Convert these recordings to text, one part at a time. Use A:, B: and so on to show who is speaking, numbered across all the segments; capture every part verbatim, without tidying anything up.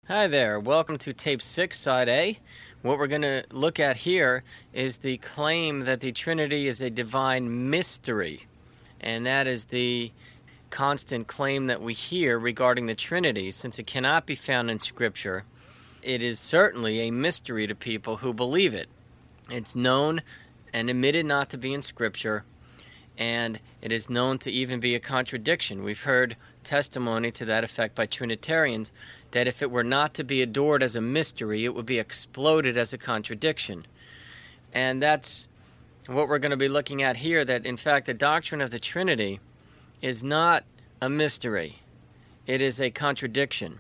A: Hi there, welcome to tape six, side A. What we're going to look at here is the claim that the Trinity is a divine mystery. And that is the constant claim that we hear regarding the Trinity. Since it cannot be found in Scripture, it is certainly a mystery to people who believe it. It's known and admitted not to be in Scripture, and it is known to even be a contradiction. We've heard testimony to that effect by Trinitarians, that if it were not to be adored as a mystery, it would be exploded as a contradiction. And that's what we're going to be looking at here, that in fact the doctrine of the Trinity is not a mystery. It is a contradiction.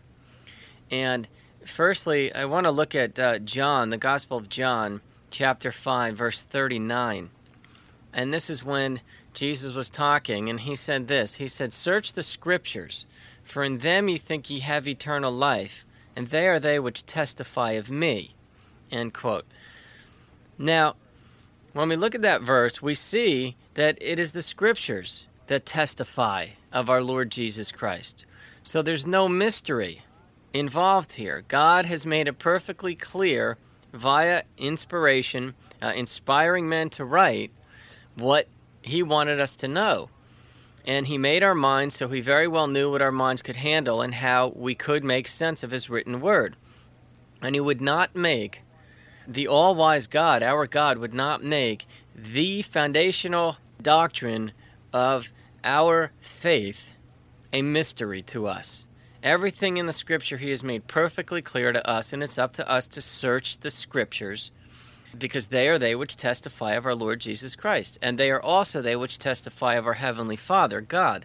A: And firstly, I want to look at uh, John, the Gospel of John, chapter five, verse thirty-nine. And this is when Jesus was talking, and he said this. He said, "Search the Scriptures, for in them ye think ye have eternal life, and they are they which testify of me." End quote. Now, when we look at that verse, we see that it is the Scriptures that testify of our Lord Jesus Christ. So there's no mystery involved here. God has made it perfectly clear via inspiration, uh, inspiring men to write what he wanted us to know. And he made our minds so he very well knew what our minds could handle and how we could make sense of his written word. And he would not make, the all-wise God, our God, would not make the foundational doctrine of our faith a mystery to us. Everything in the Scripture he has made perfectly clear to us, and it's up to us to search the Scriptures, because they are they which testify of our Lord Jesus Christ, and they are also they which testify of our Heavenly Father, God.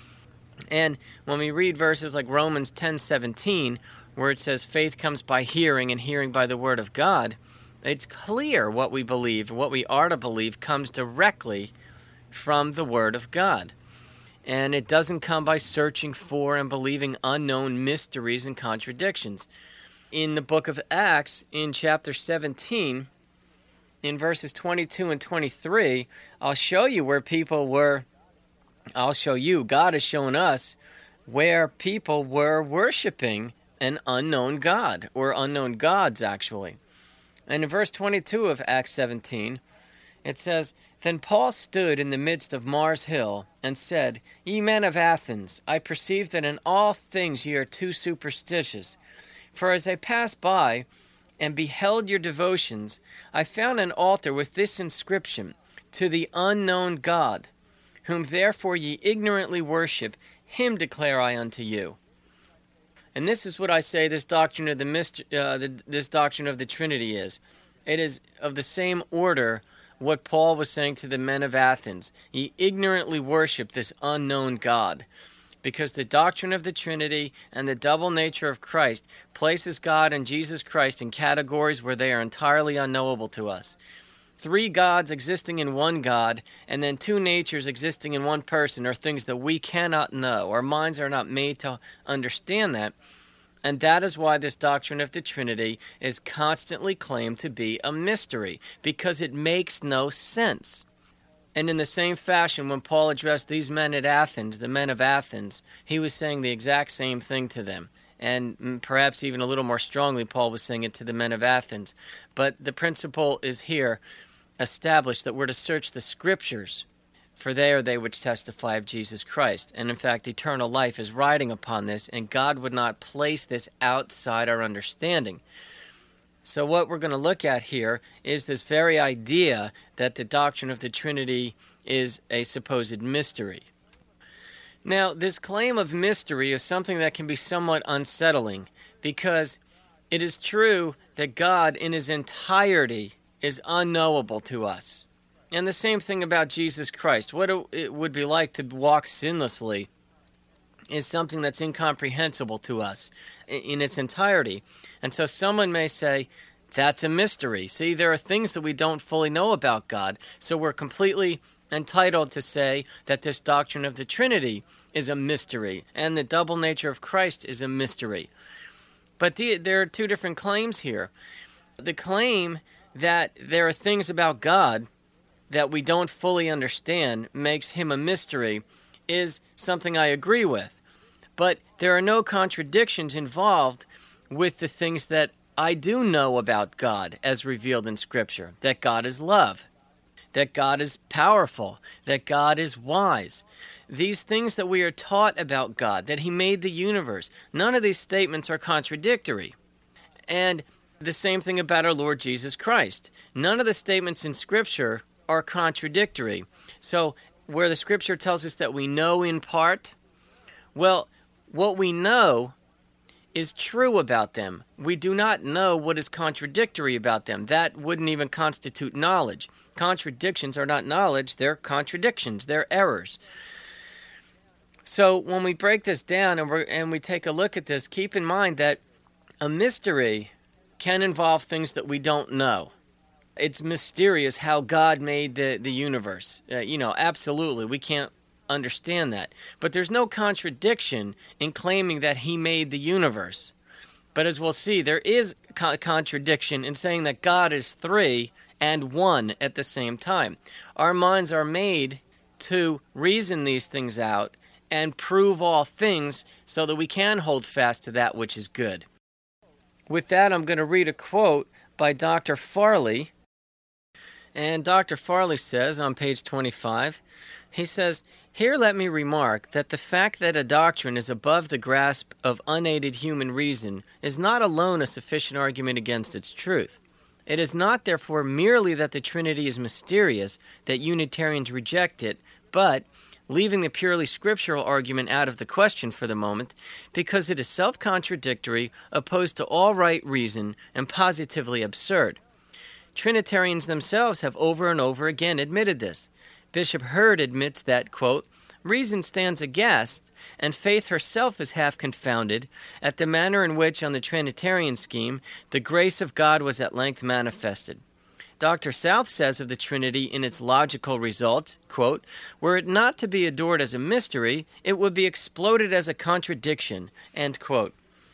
A: And when we read verses like Romans ten seventeen, where it says faith comes by hearing and hearing by the word of God, it's clear what we believe, what we are to believe, comes directly from the word of God. And it doesn't come by searching for and believing unknown mysteries and contradictions. In the book of Acts, in chapter seventeen, in verses twenty-two and twenty-three, I'll show you where people were, I'll show you, God has shown us where people were worshiping an unknown God, or unknown gods, actually. And in verse twenty-two of Acts seventeen, it says, "Then Paul stood in the midst of Mars Hill, and said, Ye men of Athens, I perceive that in all things ye are too superstitious. For as I passed by, and beheld your devotions, I found an altar with this inscription, To the unknown God, whom therefore ye ignorantly worship, him declare I unto you." And this is what I say this doctrine of the, myst- uh, the this doctrine of the Trinity is. It is of the same order what Paul was saying to the men of Athens. Ye ignorantly worship this unknown God. Because the doctrine of the Trinity and the double nature of Christ places God and Jesus Christ in categories where they are entirely unknowable to us. Three gods existing in one God, and then two natures existing in one person are things that we cannot know. Our minds are not made to understand that. And that is why this doctrine of the Trinity is constantly claimed to be a mystery, because it makes no sense. And in the same fashion, when Paul addressed these men at Athens, the men of Athens, he was saying the exact same thing to them. And perhaps even a little more strongly, Paul was saying it to the men of Athens. But the principle is here established that we're to search the Scriptures, for they are they which testify of Jesus Christ. And in fact, eternal life is riding upon this, and God would not place this outside our understanding. So what we're going to look at here is this very idea that the doctrine of the Trinity is a supposed mystery. Now, this claim of mystery is something that can be somewhat unsettling, because it is true that God in his entirety is unknowable to us. And the same thing about Jesus Christ. What it would be like to walk sinlessly is something that's incomprehensible to us in its entirety. And so someone may say, that's a mystery. See, there are things that we don't fully know about God, so we're completely entitled to say that this doctrine of the Trinity is a mystery, and the double nature of Christ is a mystery. But the, there are two different claims here. The claim that there are things about God that we don't fully understand makes him a mystery is something I agree with. But there are no contradictions involved with the things that I do know about God as revealed in Scripture, that God is love, that God is powerful, that God is wise. These things that we are taught about God, that He made the universe, none of these statements are contradictory. And the same thing about our Lord Jesus Christ. None of the statements in Scripture are contradictory. So where the Scripture tells us that we know in part, well, what we know is true about them. We do not know what is contradictory about them. That wouldn't even constitute knowledge. Contradictions are not knowledge, they're contradictions, they're errors. So when we break this down and, we're, and we take a look at this, keep in mind that a mystery can involve things that we don't know. It's mysterious how God made the, the universe. Uh, you know, absolutely, we can't understand that. But there's no contradiction in claiming that He made the universe. But as we'll see, there is co- contradiction in saying that God is three and one at the same time. Our minds are made to reason these things out and prove all things so that we can hold fast to that which is good. With that, I'm going to read a quote by Doctor Farley. And Doctor Farley says on page twenty-five, he says, "Here let me remark that the fact that a doctrine is above the grasp of unaided human reason is not alone a sufficient argument against its truth. It is not, therefore, merely that the Trinity is mysterious, that Unitarians reject it, but, leaving the purely scriptural argument out of the question for the moment, because it is self-contradictory, opposed to all right reason, and positively absurd. Trinitarians themselves have over and over again admitted this. Bishop Hurd admits that, quote, reason stands aghast, and faith herself is half confounded at the manner in which, on the Trinitarian scheme, the grace of God was at length manifested. Doctor South says of the Trinity in its logical results, quote, were it not to be adored as a mystery, it would be exploded as a contradiction, end quote.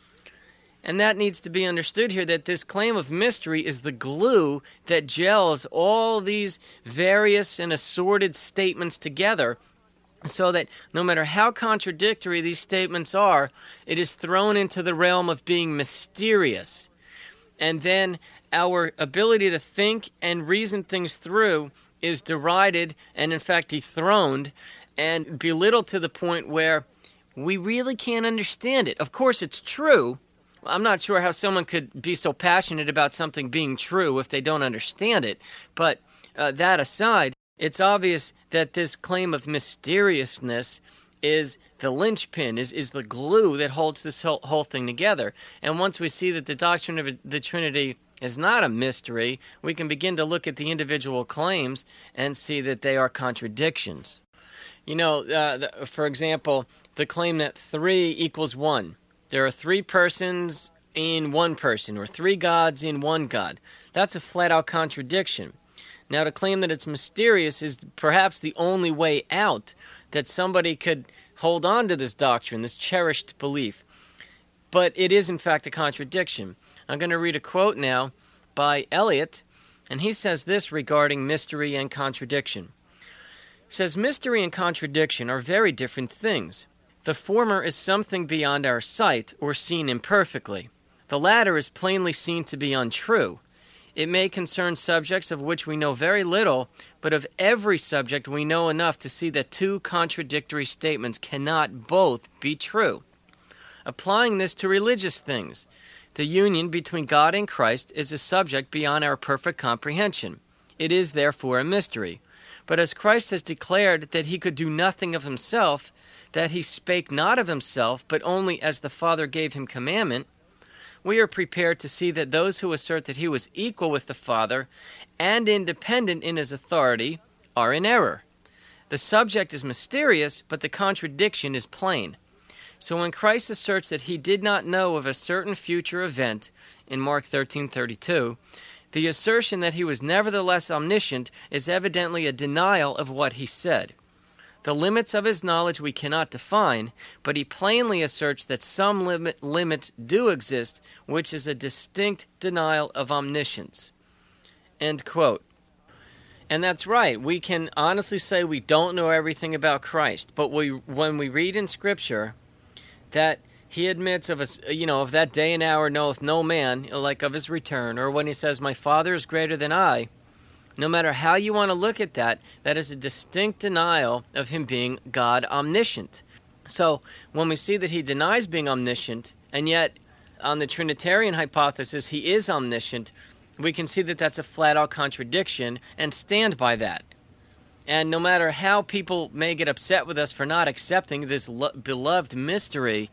A: And that needs to be understood here, that this claim of mystery is the glue that gels all these various and assorted statements together, so that no matter how contradictory these statements are, it is thrown into the realm of being mysterious. And then our ability to think and reason things through is derided and, in fact, dethroned and belittled to the point where we really can't understand it. Of course, it's true. I'm not sure how someone could be so passionate about something being true if they don't understand it. But uh, that aside, it's obvious that this claim of mysteriousness is the linchpin, is, is the glue that holds this whole, whole thing together. And once we see that the doctrine of the Trinity is not a mystery, we can begin to look at the individual claims and see that they are contradictions. You know, uh, the, for example, the claim that three equals one. There are three persons in one person, or three gods in one God. That's a flat-out contradiction. Now, to claim that it's mysterious is perhaps the only way out that somebody could hold on to this doctrine, this cherished belief. But it is, in fact, a contradiction. I'm going to read a quote now by Eliot, and he says this regarding mystery and contradiction. He says, mystery and contradiction are very different things. The former is something beyond our sight or seen imperfectly. The latter is plainly seen to be untrue. It may concern subjects of which we know very little, but of every subject we know enough to see that two contradictory statements cannot both be true. Applying this to religious things, the union between God and Christ is a subject beyond our perfect comprehension. It is therefore a mystery. But as Christ has declared that he could do nothing of himself, that he spake not of himself, but only as the Father gave him commandment, we are prepared to see that those who assert that he was equal with the Father and independent in his authority are in error. The subject is mysterious, but the contradiction is plain. So when Christ asserts that he did not know of a certain future event in Mark thirteen thirty-two, the assertion that he was nevertheless omniscient is evidently a denial of what he said. The limits of his knowledge we cannot define, but he plainly asserts that some limit, limits do exist, which is a distinct denial of omniscience. End quote. And that's right. We can honestly say we don't know everything about Christ, but we, when we read in Scripture that he admits of us, you know, of that day and hour knoweth no man, like of his return, or when he says, my Father is greater than I, no matter how you want to look at that, that is a distinct denial of him being God omniscient. So when we see that he denies being omniscient, and yet on the Trinitarian hypothesis he is omniscient, we can see that that's a flat-out contradiction and stand by that. And no matter how people may get upset with us for not accepting this lo- beloved mystery,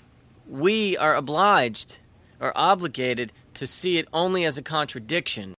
A: we are obliged or obligated to see it only as a contradiction.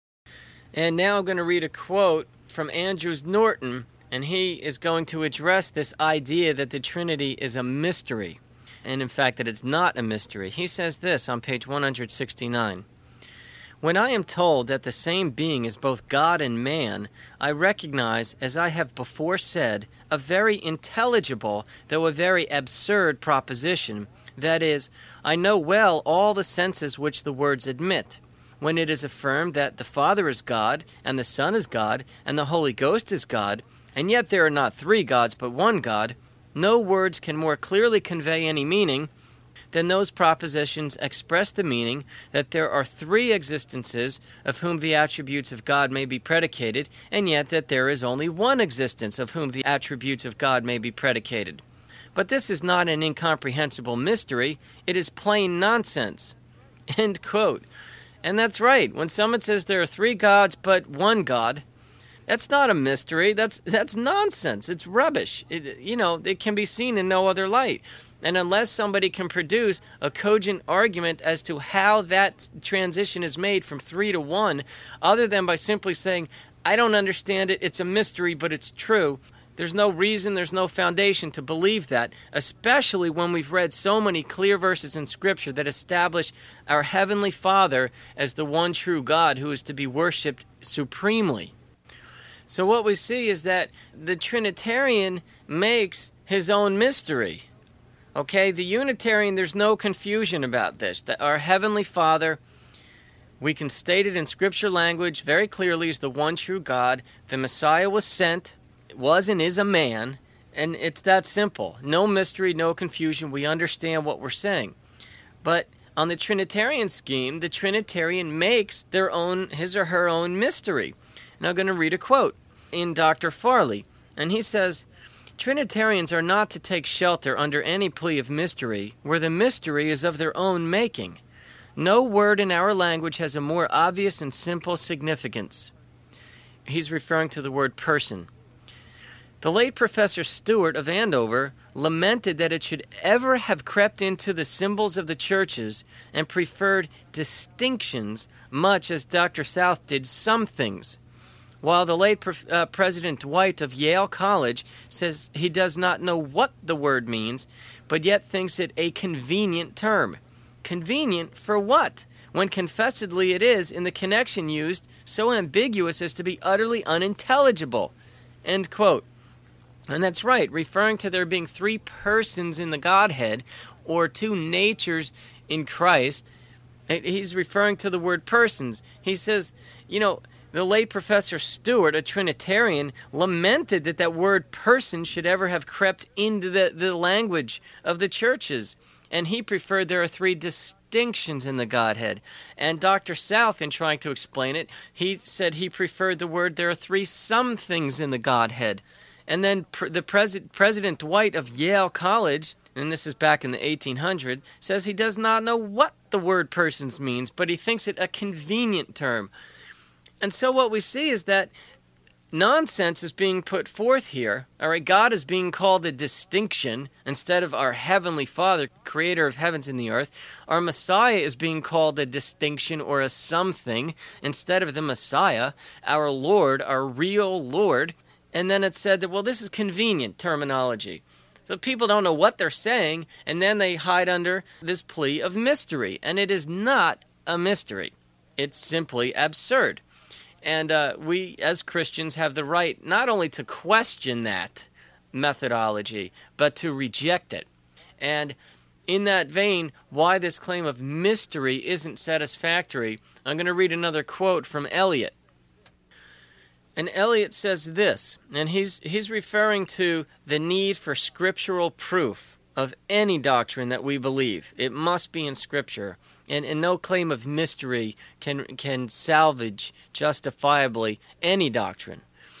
A: And now I'm going to read a quote from Andrews Norton, and he is going to address this idea that the Trinity is a mystery, and in fact that it's not a mystery. He says this on page one hundred sixty-nine. When I am told that the same being is both God and man, I recognize, as I have before said, a very intelligible, though a very absurd proposition. That is, I know well all the senses which the words admit. When it is affirmed that the Father is God, and the Son is God, and the Holy Ghost is God, and yet there are not three gods but one God, no words can more clearly convey any meaning than those propositions express the meaning that there are three existences of whom the attributes of God may be predicated, and yet that there is only one existence of whom the attributes of God may be predicated. But this is not an incomprehensible mystery, it is plain nonsense. End quote. And that's right. When someone says there are three gods but one God, that's not a mystery. That's that's nonsense. It's rubbish. It, you know, it can be seen in no other light. And unless somebody can produce a cogent argument as to how that transition is made from three to one, other than by simply saying, I don't understand it, it's a mystery, but it's true, there's no reason, there's no foundation to believe that, especially when we've read so many clear verses in Scripture that establish our Heavenly Father as the one true God who is to be worshipped supremely. So what we see is that the Trinitarian makes his own mystery. Okay, the Unitarian, there's no confusion about this. That our Heavenly Father, we can state it in Scripture language very clearly, is the one true God. The Messiah was sent, was and is a man, and it's that simple. No mystery, no confusion. We understand what we're saying. But on the Trinitarian scheme, the Trinitarian makes their own, his or her own mystery. And I'm going to read a quote in Doctor Farley, and he says, Trinitarians are not to take shelter under any plea of mystery, where the mystery is of their own making. No word in our language has a more obvious and simple significance. He's referring to the word person. The late Professor Stewart of Andover lamented that it should ever have crept into the symbols of the churches and preferred distinctions much as Doctor South did some things, while the late uh, President Dwight of Yale College says he does not know what the word means, but yet thinks it a convenient term. Convenient for what, when confessedly it is, in the connection used, so ambiguous as to be utterly unintelligible? End quote. And that's right, referring to there being three persons in the Godhead, or two natures in Christ. He's referring to the word persons. He says, you know, the late Professor Stewart, a Trinitarian, lamented that that word person should ever have crept into the, the language of the churches. And he preferred there are three distinctions in the Godhead. And Doctor South, in trying to explain it, he said he preferred the word there are three somethings in the Godhead. And then pr- the pres- President Dwight of Yale College, and this is back in the eighteen hundreds, says he does not know what the word persons means, but he thinks it a convenient term. And so what we see is that nonsense is being put forth here. All right, God is being called a distinction instead of our Heavenly Father, creator of heavens and the earth. Our Messiah is being called a distinction or a something instead of the Messiah, our Lord, our real Lord. And then it said that, well, this is convenient terminology. So people don't know what they're saying, and then they hide under this plea of mystery. And it is not a mystery. It's simply absurd. And uh, we, as Christians, have the right not only to question that methodology, but to reject it. And in that vein, why this claim of mystery isn't satisfactory, I'm going to read another quote from Eliot. And Eliot says this, and he's he's referring to the need for scriptural proof of any doctrine that we believe. It must be in Scripture. And, and no claim of mystery can, can salvage justifiably any doctrine.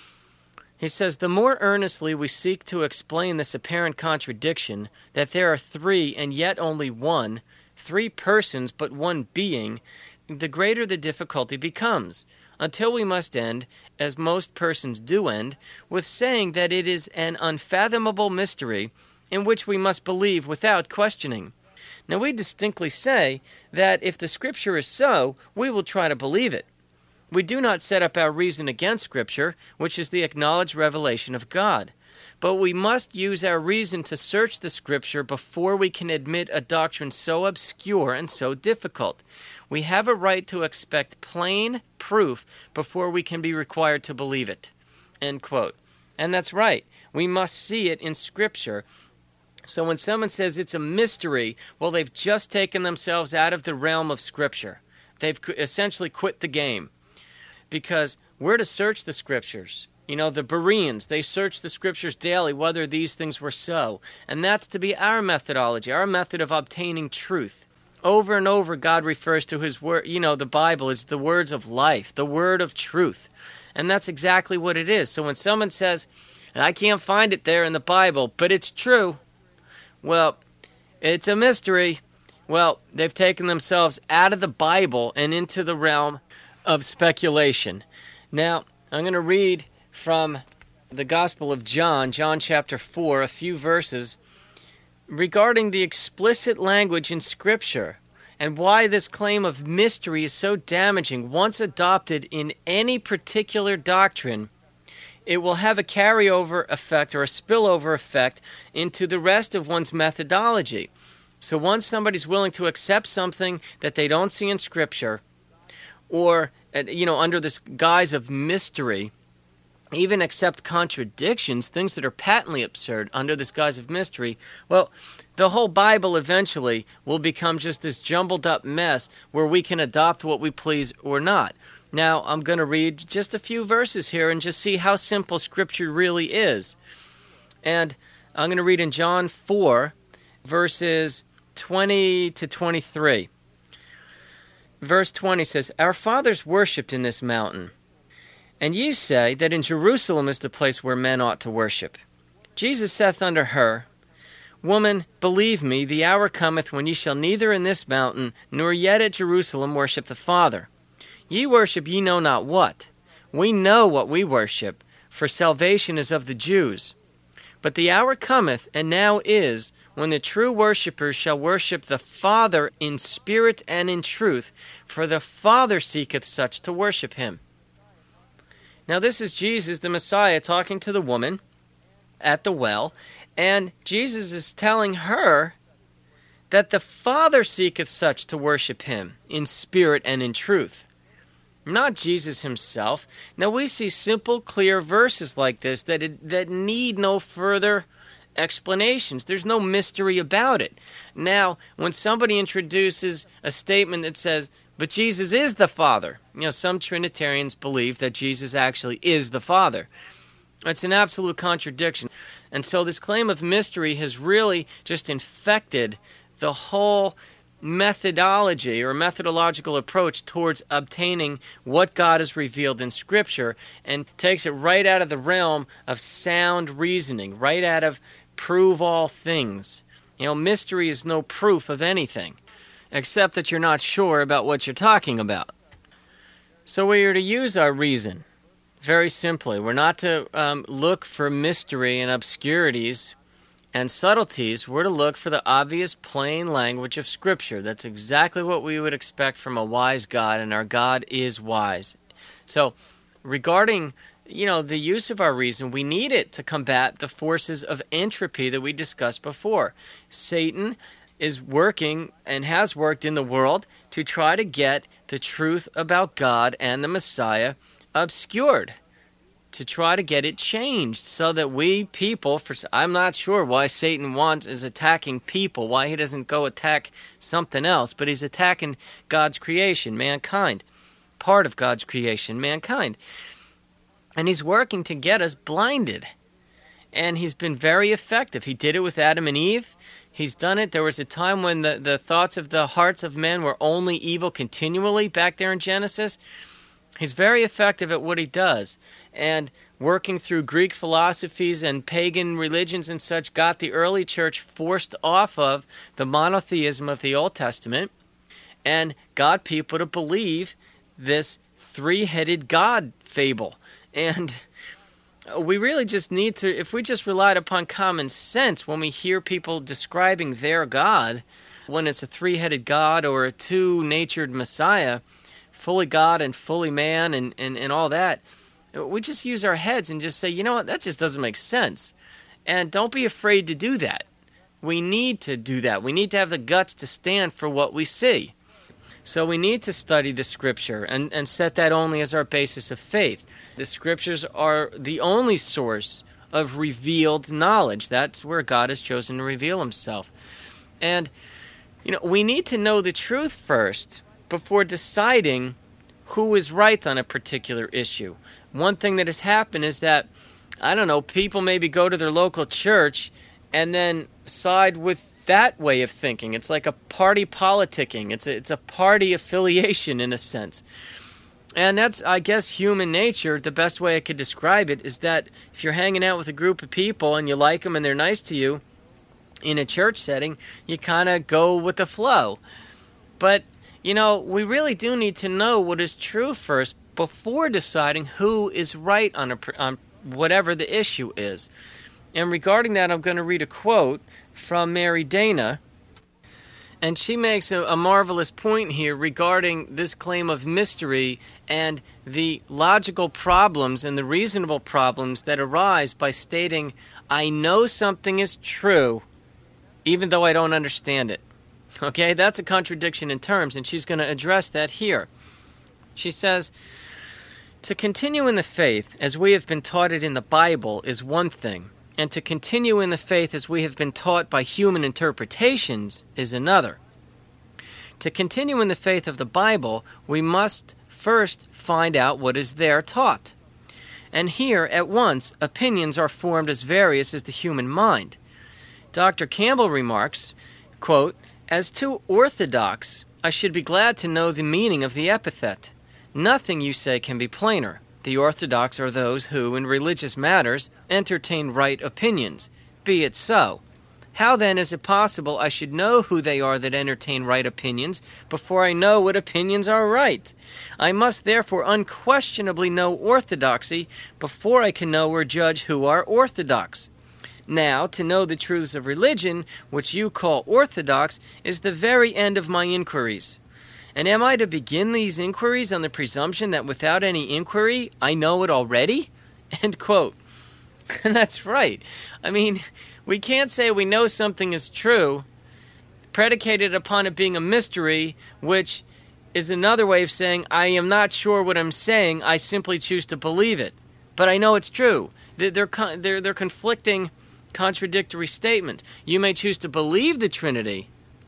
A: He says, the more earnestly we seek to explain this apparent contradiction, that there are three and yet only one, three persons but one being, the greater the difficulty becomes, until we must end, as most persons do end, with saying that it is an unfathomable mystery in which we must believe without questioning. Now we distinctly say that if the Scripture is so, we will try to believe it. We do not set up our reason against Scripture, which is the acknowledged revelation of God. But we must use our reason to search the Scripture before we can admit a doctrine so obscure and so difficult. We have a right to expect plain proof before we can be required to believe it. End quote. And that's right. We must see it in Scripture. So when someone says it's a mystery, well, they've just taken themselves out of the realm of Scripture. They've essentially quit the game. Because we're to search the Scriptures. You know, the Bereans, they searched the Scriptures daily whether these things were so. And that's to be our methodology, our method of obtaining truth. Over and over, God refers to His word. You know, the Bible is the words of life, the word of truth. And that's exactly what it is. So when someone says, I can't find it there in the Bible, but it's true, well, it's a mystery. Well, they've taken themselves out of the Bible and into the realm of speculation. Now, I'm going to read from the Gospel of John, John chapter four, a few verses regarding the explicit language in Scripture and why this claim of mystery is so damaging. Once adopted in any particular doctrine, it will have a carryover effect or a spillover effect into the rest of one's methodology. So once somebody's willing to accept something that they don't see in Scripture, or, you know, under this guise of mystery, even accept contradictions, things that are patently absurd under this guise of mystery, well, the whole Bible eventually will become just this jumbled up mess where we can adopt what we please or not. Now, I'm going to read just a few verses here and just see how simple Scripture really is. And I'm going to read in John four, verses twenty to twenty-three. Verse twenty says, Our fathers worshipped in this mountain, and ye say that in Jerusalem is the place where men ought to worship. Jesus saith unto her, Woman, believe me, the hour cometh when ye shall neither in this mountain nor yet at Jerusalem worship the Father. Ye worship ye know not what. We know what we worship, for salvation is of the Jews. But the hour cometh, and now is, when the true worshippers shall worship the Father in spirit and in truth, for the Father seeketh such to worship him. Now this is Jesus, the Messiah, talking to the woman at the well, and Jesus is telling her that the Father seeketh such to worship him in spirit and in truth. Not Jesus himself. Now we see simple, clear verses like this that it, that need no further explanations. There's no mystery about it. Now, when somebody introduces a statement that says, but Jesus is the Father, you know, some Trinitarians believe that Jesus actually is the Father. It's an absolute contradiction. And so this claim of mystery has really just infected the whole methodology or methodological approach towards obtaining what God has revealed in Scripture, and takes it right out of the realm of sound reasoning, right out of prove all things. You know, mystery is no proof of anything, except that you're not sure about what you're talking about. So we are to use our reason, very simply. We're not to um, look for mystery and obscurities and subtleties. We're to look for the obvious, plain language of Scripture. That's exactly what we would expect from a wise God, and our God is wise. So, regarding, you know, the use of our reason, we need it to combat the forces of entropy that we discussed before. Satan is working and has worked in the world to try to get the truth about God and the Messiah obscured, to try to get it changed so that we people, for I'm not sure why Satan wants is attacking people, why he doesn't go attack something else, but he's attacking God's creation, mankind, part of God's creation, mankind. And he's working to get us blinded. And he's been very effective. He did it with Adam and Eve. He's done it. There was a time when the, the thoughts of the hearts of men were only evil continually back there in Genesis. He's very effective at what he does. And working through Greek philosophies and pagan religions and such, got the early church forced off of the monotheism of the Old Testament and got people to believe this three-headed God fable. And we really just need to, if we just relied upon common sense when we hear people describing their God, when it's a three-headed God or a two-natured Messiah, fully God and fully man and, and, and all that, we just use our heads and just say, you know what, that just doesn't make sense. And don't be afraid to do that. We need to do that. We need to have the guts to stand for what we see. So we need to study the Scripture and, and set that only as our basis of faith. The Scriptures are the only source of revealed knowledge. That's where God has chosen to reveal himself. And, you know, we need to know the truth first before deciding who is right on a particular issue. One thing that has happened is that, I don't know, people maybe go to their local church and then side with that way of thinking. It's like a party politicking. It's a, it's a party affiliation in a sense. And that's, I guess, human nature. The best way I could describe it is that if you're hanging out with a group of people and you like them and they're nice to you in a church setting, you kind of go with the flow. But, you know, we really do need to know what is true first before deciding who is right on, a, on whatever the issue is. And regarding that, I'm going to read a quote from Mary Dana. And she makes a, a marvelous point here regarding this claim of mystery and the logical problems and the reasonable problems that arise by stating, I know something is true, even though I don't understand it. Okay, that's a contradiction in terms, and she's going to address that here. She says, to continue in the faith as we have been taught it in the Bible is one thing, and to continue in the faith as we have been taught by human interpretations is another. To continue in the faith of the Bible, we must first find out what is there taught. And here, at once, opinions are formed as various as the human mind. Doctor Campbell remarks, quote, as to orthodox, I should be glad to know the meaning of the epithet. Nothing, you say, can be plainer. The orthodox are those who, in religious matters, entertain right opinions. Be it so. How then is it possible I should know who they are that entertain right opinions before I know what opinions are right? I must therefore unquestionably know orthodoxy before I can know or judge who are orthodox. Now, to know the truths of religion, which you call orthodox, is the very end of my inquiries. And am I to begin these inquiries on the presumption that without any inquiry, I know it already? End quote. And that's right. I mean, we can't say we know something is true, predicated upon it being a mystery, which is another way of saying, I am not sure what I'm saying, I simply choose to believe it. But I know it's true. They're, they're, they're, they're conflicting, contradictory statements. You may choose to believe the Trinity,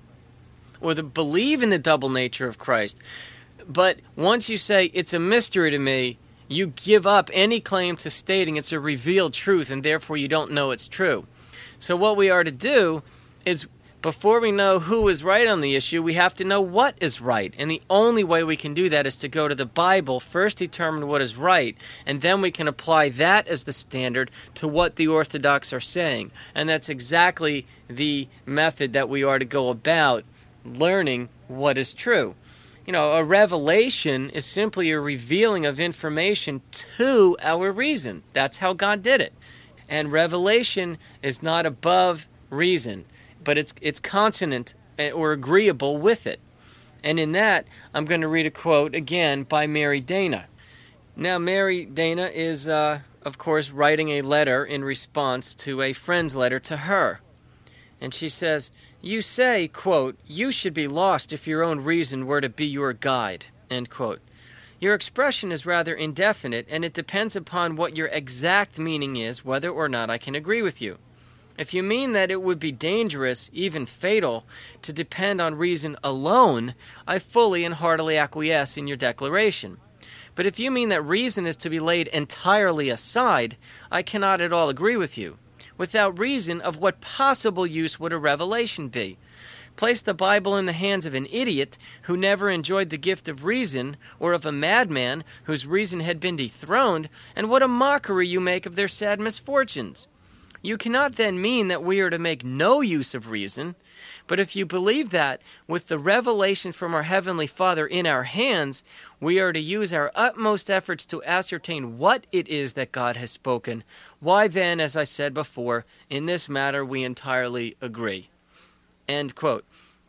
A: or the believe in the double nature of Christ. But once you say, it's a mystery to me, you give up any claim to stating it's a revealed truth, and therefore you don't know it's true. So what we are to do is, before we know who is right on the issue, we have to know what is right. And the only way we can do that is to go to the Bible, first determine what is right, and then we can apply that as the standard to what the Orthodox are saying. And that's exactly the method that we are to go about learning what is true. You know, a revelation is simply a revealing of information to our reason. That's how God did it. And revelation is not above reason, but it's it's consonant or agreeable with it. And in that, I'm going to read a quote again by Mary Dana. Now, Mary Dana is, uh, of course, writing a letter in response to a friend's letter to her. And she says, you say, quote, you should be lost if your own reason were to be your guide, end quote. Your expression is rather indefinite, and it depends upon what your exact meaning is, whether or not I can agree with you. If you mean that it would be dangerous, even fatal, to depend on reason alone, I fully and heartily acquiesce in your declaration. But if you mean that reason is to be laid entirely aside, I cannot at all agree with you. Without reason, of what possible use would a revelation be? Place the Bible in the hands of an idiot who never enjoyed the gift of reason, or of a madman whose reason had been dethroned, and what a mockery you make of their sad misfortunes. You cannot then mean that we are to make no use of reason, but if you believe that, with the revelation from our Heavenly Father in our hands, we are to use our utmost efforts to ascertain what it is that God has spoken, why then, as I said before, in this matter we entirely agree. End quote.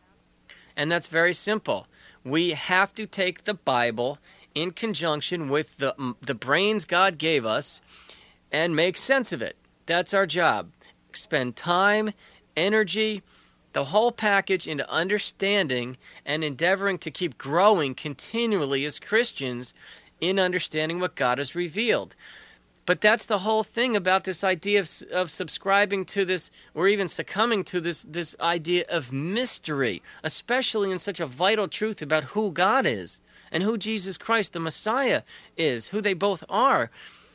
A: And that's very simple. We have to take the Bible in conjunction with the, the brains God gave us and make sense of it. That's our job. Spend time, energy, the whole package into understanding and endeavoring to keep growing continually as Christians in understanding what God has revealed. But that's the whole thing about this idea of, of subscribing to this, or even succumbing to this, this idea of mystery, especially in such a vital truth about who God is and who Jesus Christ, the Messiah, is, who they both are.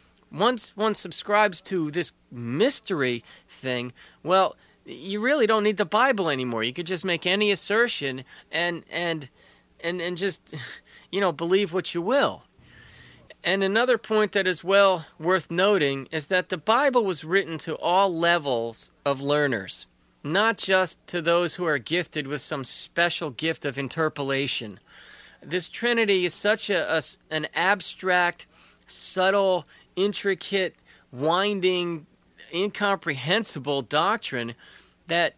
A: Once one subscribes to this mystery thing, well, you really don't need the Bible anymore. You could just make any assertion and and and and just, you know, believe what you will. And another point that is well worth noting is that the Bible was written to all levels of learners, not just to those who are gifted with some special gift of interpolation. This Trinity is such a, a an abstract, subtle, intricate, winding, incomprehensible doctrine that,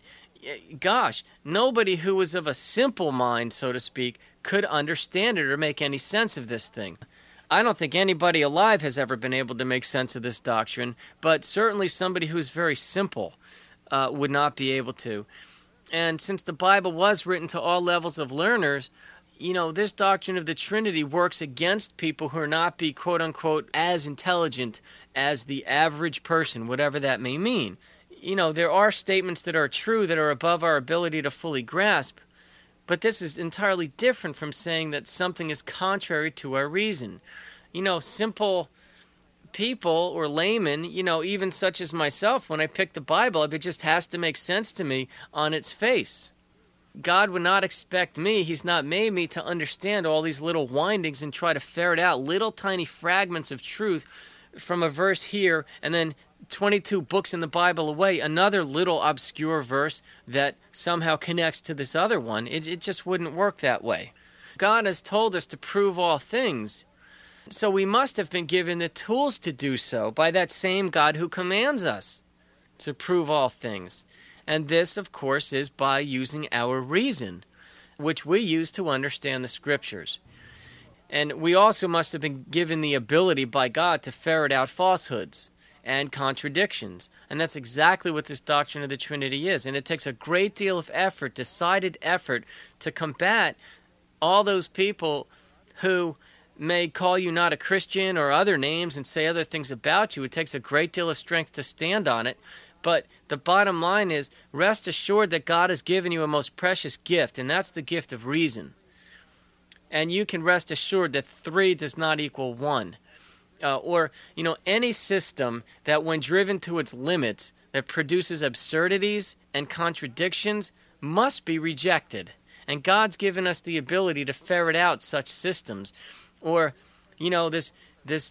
A: gosh, nobody who was of a simple mind, so to speak, could understand it or make any sense of this thing. I don't think anybody alive has ever been able to make sense of this doctrine, but certainly somebody who's very simple uh, would not be able to. And since the Bible was written to all levels of learners, you know, this doctrine of the Trinity works against people who are not be, quote-unquote, as intelligent as the average person, whatever that may mean. You know, there are statements that are true that are above our ability to fully grasp, but this is entirely different from saying that something is contrary to our reason. You know, simple people or laymen, you know, even such as myself, when I pick the Bible, it just has to make sense to me on its face. God would not expect me, He's not made me to understand all these little windings and try to ferret out little tiny fragments of truth from a verse here and then twenty-two books in the Bible away, another little obscure verse that somehow connects to this other one. It, it just wouldn't work that way. God has told us to prove all things, so we must have been given the tools to do so by that same God who commands us to prove all things. And this, of course, is by using our reason, which we use to understand the Scriptures. And we also must have been given the ability by God to ferret out falsehoods and contradictions. And that's exactly what this doctrine of the Trinity is. And it takes a great deal of effort, decided effort, to combat all those people who may call you not a Christian or other names and say other things about you. It takes a great deal of strength to stand on it. But the bottom line is, rest assured that God has given you a most precious gift, and that's the gift of reason. And you can rest assured that three does not equal one. Uh, or, you know, any system that when driven to its limits, that produces absurdities and contradictions must be rejected. And God's given us the ability to ferret out such systems. Or, you know, this this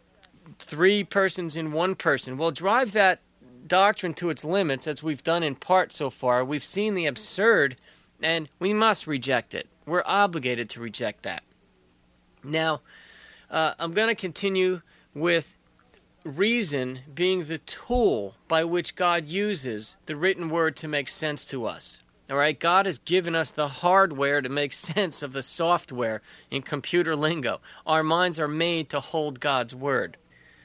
A: three persons in one person. Well, drive that doctrine to its limits, as we've done in part so far. We've seen the absurd, and we must reject it. We're obligated to reject that. Now, uh, I'm going to continue with reason being the tool by which God uses the written word to make sense to us. All right, God has given us the hardware to make sense of the software in computer lingo. Our minds are made to hold God's word.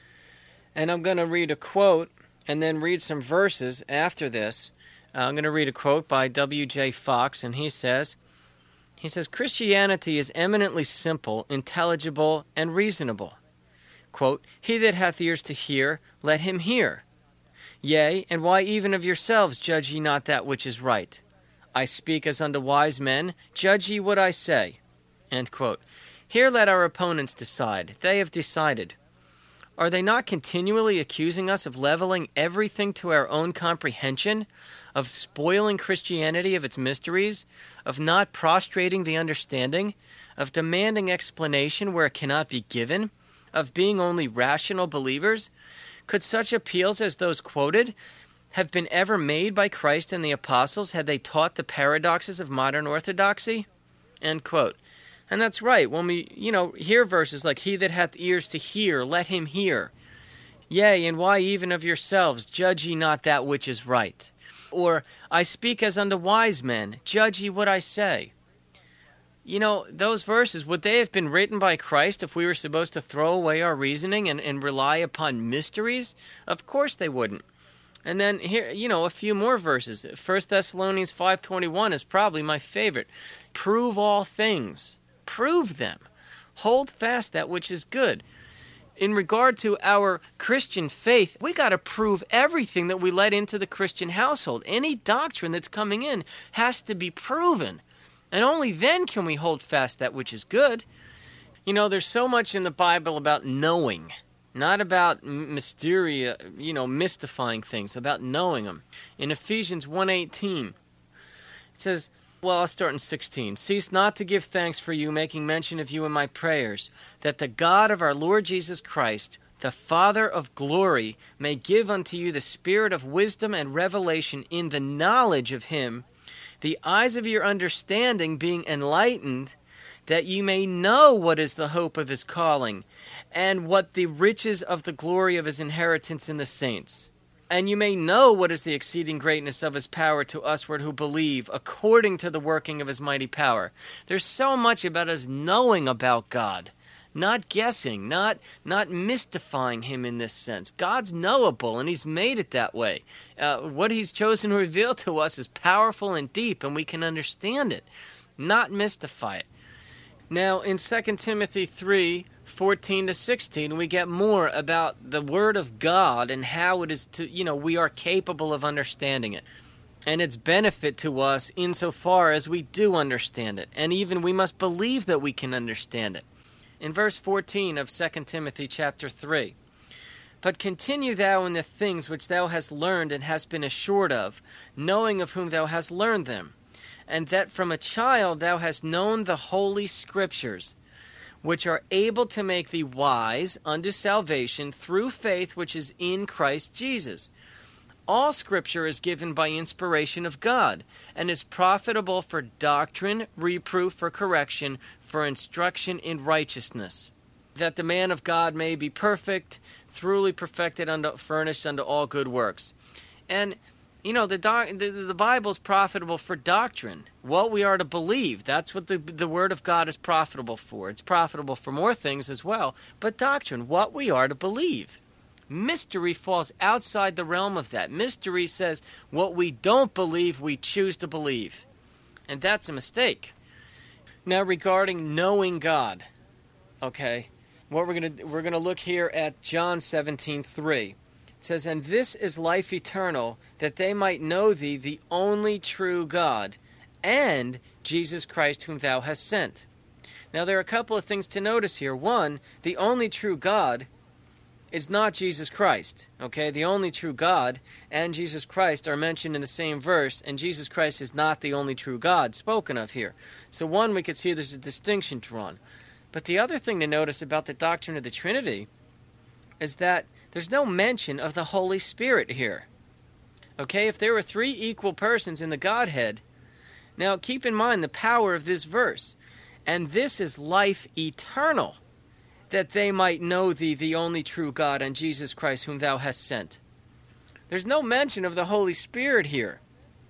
A: And I'm going to read a quote and then read some verses after this. Uh, I'm going to read a quote by W J Fox, and he says, he says, Christianity is eminently simple, intelligible, and reasonable. Quote, he that hath ears to hear, let him hear. Yea, and why even of yourselves judge ye not that which is right? I speak as unto wise men, judge ye what I say. End quote. Here let our opponents decide. They have decided. Are they not continually accusing us of leveling everything to our own comprehension, of spoiling Christianity of its mysteries, of not prostrating the understanding, of demanding explanation where it cannot be given, of being only rational believers? Could such appeals as those quoted have been ever made by Christ and the apostles had they taught the paradoxes of modern orthodoxy? End quote. And that's right. When we, you know, hear verses like, he that hath ears to hear, let him hear. Yea, and why even of yourselves judge ye not that which is right? Or, I speak as unto wise men, judge ye what I say. You know, those verses, would they have been written by Christ if we were supposed to throw away our reasoning and, and rely upon mysteries? Of course they wouldn't. And then here, you know, a few more verses. First Thessalonians five twenty-one is probably my favorite. Prove all things. Prove them. Hold fast that which is good. In regard to our Christian faith, we got to prove everything that we let into the Christian household. Any doctrine that's coming in has to be proven. And only then can we hold fast that which is good. You know, there's so much in the Bible about knowing. Not about mysteria, you know, mystifying things, about knowing them. In Ephesians one eighteen, it says, well, I'll start in sixteen. Cease not to give thanks for you, making mention of you in my prayers, that the God of our Lord Jesus Christ, the Father of glory, may give unto you the spirit of wisdom and revelation in the knowledge of him, the eyes of your understanding being enlightened, that you may know what is the hope of his calling, and what the riches of the glory of his inheritance in the saints. And you may know what is the exceeding greatness of his power to usward who believe, according to the working of his mighty power. There's so much about us knowing about God, not guessing, not not mystifying him in this sense. God's knowable, and he's made it that way. Uh, what he's chosen to reveal to us is powerful and deep, and we can understand it, not mystify it. Now, in Second Timothy three, fourteen to sixteen, we get more about the Word of God and how it is to, you know, we are capable of understanding it. And its benefit to us insofar as we do understand it. And even we must believe that we can understand it. In verse fourteen of Second Timothy chapter three, but continue thou in the things which thou hast learned and hast been assured of, knowing of whom thou hast learned them, and that from a child thou hast known the holy Scriptures, which are able to make thee wise unto salvation through faith which is in Christ Jesus. All Scripture is given by inspiration of God, and is profitable for doctrine, reproof, for correction, for instruction in righteousness, that the man of God may be perfect, thoroughly perfected, unto, furnished unto all good works. And you know, the, doc, the the Bible is profitable for doctrine, what we are to believe. That's what the, the Word of God is profitable for. It's profitable for more things as well, but doctrine, what we are to believe. Mystery falls outside the realm of that. Mystery says what we don't believe, we choose to believe. And that's a mistake. Now, regarding knowing God, okay, what we're going to we're going to look here at John seventeen three. It says, and this is life eternal, that they might know thee, the only true God, and Jesus Christ whom thou hast sent. Now, there are a couple of things to notice here. One, the only true God is not Jesus Christ. Okay, the only true God and Jesus Christ are mentioned in the same verse, and Jesus Christ is not the only true God spoken of here. So one, we could see there's a distinction drawn. But the other thing to notice about the doctrine of the Trinity is that there's no mention of the Holy Spirit here. Okay, if there were three equal persons in the Godhead, now keep in mind the power of this verse. And this is life eternal, that they might know thee, the only true God, and Jesus Christ whom thou hast sent. There's no mention of the Holy Spirit here.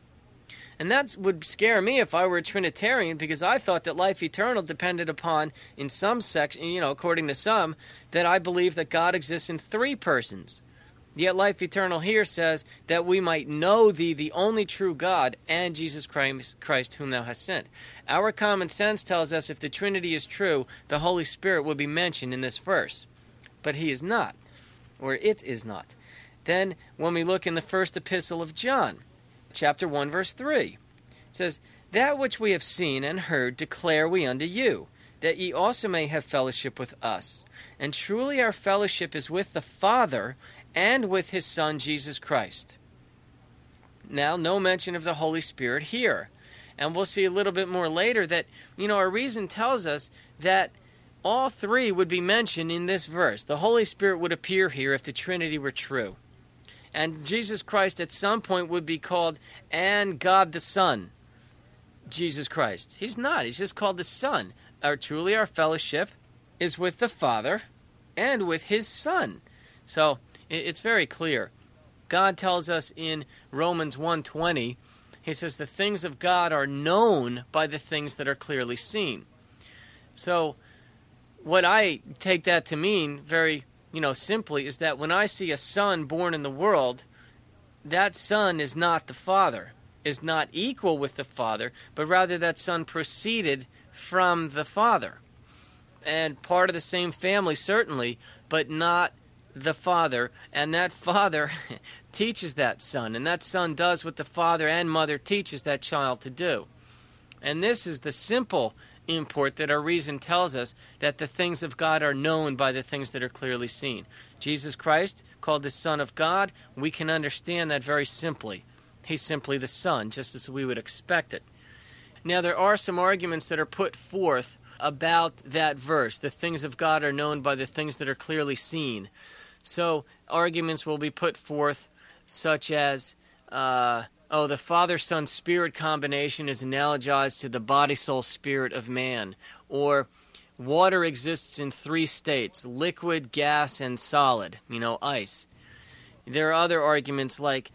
A: And that would scare me if I were a Trinitarian, because I thought that life eternal depended upon, in some section, you know, according to some, that I believe that God exists in three persons. Yet life eternal here says that we might know thee, the only true God, and Jesus Christ whom thou hast sent. Our common sense tells us if the Trinity is true, the Holy Spirit would be mentioned in this verse. But he is not, or it is not. Then, when we look in the first epistle of John, chapter one, verse three, it says, that which we have seen and heard declare we unto you, that ye also may have fellowship with us. And truly our fellowship is with the Father and with his Son, Jesus Christ. Now, no mention of the Holy Spirit here. And we'll see a little bit more later that, you know, our reason tells us that all three would be mentioned in this verse. The Holy Spirit would appear here if the Trinity were true. And Jesus Christ at some point would be called, and God the Son, Jesus Christ. He's not. He's just called the Son. Our, truly our fellowship is with the Father and with his Son. So it's very clear. God tells us in Romans one twenty, he says the things of God are known by the things that are clearly seen. So what I take that to mean very, you know, simply is that when I see a son born in the world, that son is not the Father, is not equal with the Father, but rather that son proceeded from the Father. And part of the same family, certainly, but not the Father. And that Father teaches that son, and that son does what the father and mother teaches that child to do. And this is the simple import that our reason tells us that the things of God are known by the things that are clearly seen. Jesus Christ, called the Son of God, we can understand that very simply. He's simply the Son, just as we would expect it. Now, there are some arguments that are put forth about that verse. The things of God are known by the things that are clearly seen. So, arguments will be put forth such as, uh, oh, the Father-Son-Spirit combination is analogized to the body-soul-spirit of man. Or water exists in three states, liquid, gas, and solid, you know, ice. There are other arguments like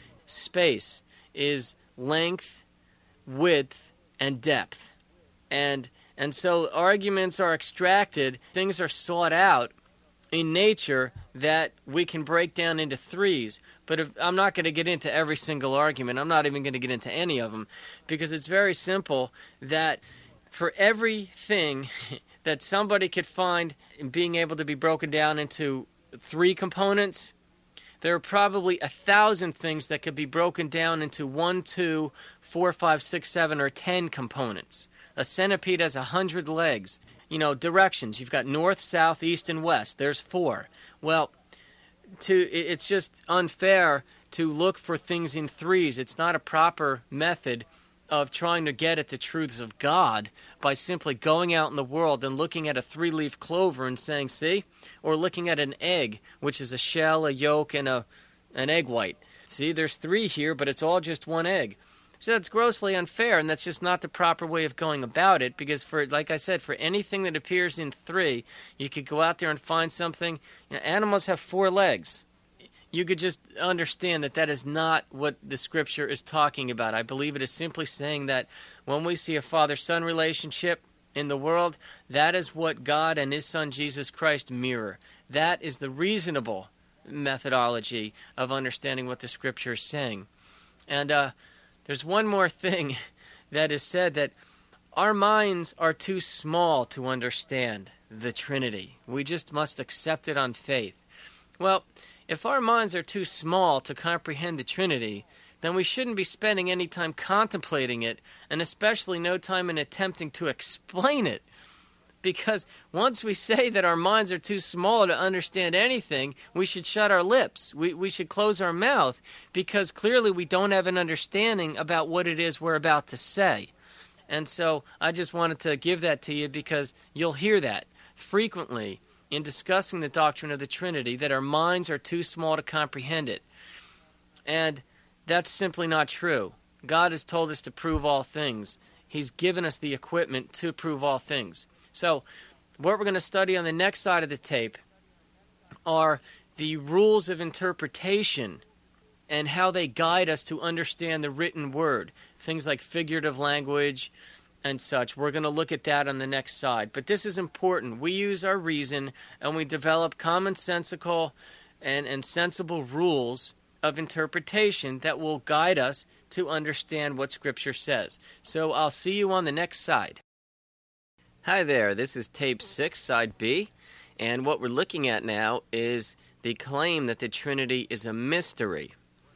A: space is length, width, and depth. And and so arguments are extracted, things are sought out in nature that we can break down into threes. But if, I'm not going to get into every single argument. I'm not even going to get into any of them, because it's very simple that for everything that somebody could find in being able to be broken down into three components, there are probably a thousand things that could be broken down into one, two, four, five, six, seven, or ten components. A centipede has a hundred legs. You know, directions. You've got north, south, east, and west. There's four. Well, to it's just unfair to look for things in threes. It's not a proper method of trying to get at the truths of God by simply going out in the world and looking at a three-leaf clover and saying, see? Or looking at an egg, which is a shell, a yolk, and a an egg white. See, there's three here, but it's all just one egg. So that's grossly unfair, and that's just not the proper way of going about it, because for, like I said, for anything that appears in three, you could go out there and find something. You know, animals have four legs. You could just understand that that is not what the Scripture is talking about. I believe it is simply saying that when we see a father-son relationship in the world, that is what God and his Son Jesus Christ mirror. That is the reasonable methodology of understanding what the Scripture is saying. And uh, there's one more thing that is said, that our minds are too small to understand the Trinity. We just must accept it on faith. Well, if our minds are too small to comprehend the Trinity, then we shouldn't be spending any time contemplating it, and especially no time in attempting to explain it. Because once we say that our minds are too small to understand anything, we should shut our lips. We we should close our mouth, because clearly we don't have an understanding about what it is we're about to say. And so I just wanted to give that to you, because you'll hear that frequently in discussing the doctrine of the Trinity, that our minds are too small to comprehend it. And that's simply not true. God has told us to prove all things. He's given us the equipment to prove all things. So what we're going to study on the next side of the tape are the rules of interpretation and how they guide us to understand the written word. Things like figurative language and such. We're going to look at that on the next side. But this is important. We use our reason, and we develop commonsensical and, and sensible rules of interpretation that will guide us to understand what Scripture says. So I'll see you on the next side. Hi there, this is tape six, side B, and what we're looking at now is the claim that the Trinity is a mystery.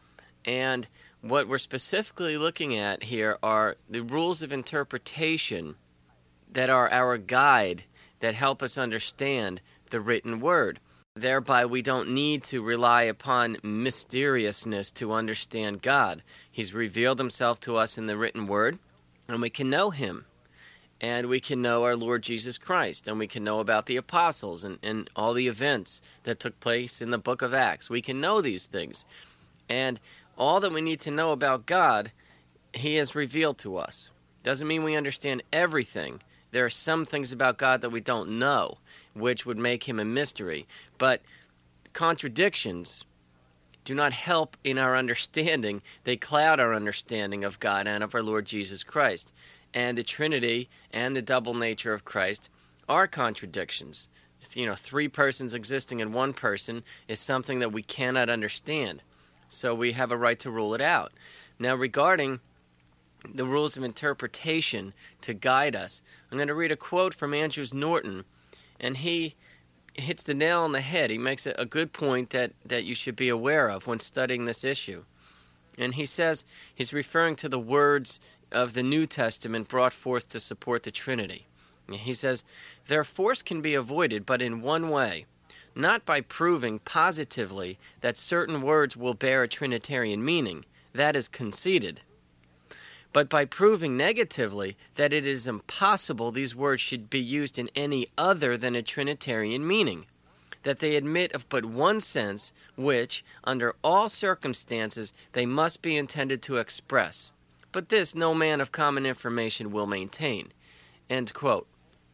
A: And what we're specifically looking at here are the rules of interpretation that are our guide, that help us understand the written word. Thereby, we don't need to rely upon mysteriousness to understand God. He's revealed himself to us in the written word, and we can know him. And we can know our Lord Jesus Christ, and we can know about the apostles and, and all the events that took place in the book of Acts. We can know these things. And all that we need to know about God, he has revealed to us. Doesn't mean we understand everything. There are some things about God that we don't know, which would make him a mystery. But contradictions do not help in our understanding. They cloud our understanding of God and of our Lord Jesus Christ. And the Trinity and the double nature of Christ are contradictions. You know, three persons existing in one person is something that we cannot understand. So we have a right to rule it out. Now, regarding the rules of interpretation to guide us, I'm going to read a quote from Andrews Norton, and he hits the nail on the head. He makes a good point that, that you should be aware of when studying this issue. And he says, he's referring to the words of the New Testament brought forth to support the Trinity. He says, their force can be avoided, but in one way, not by proving positively that certain words will bear a Trinitarian meaning, that is conceded, but by proving negatively that it is impossible these words should be used in any other than a Trinitarian meaning, that they admit of but one sense which, under all circumstances, they must be intended to express. But this no man of common information will maintain. End quote.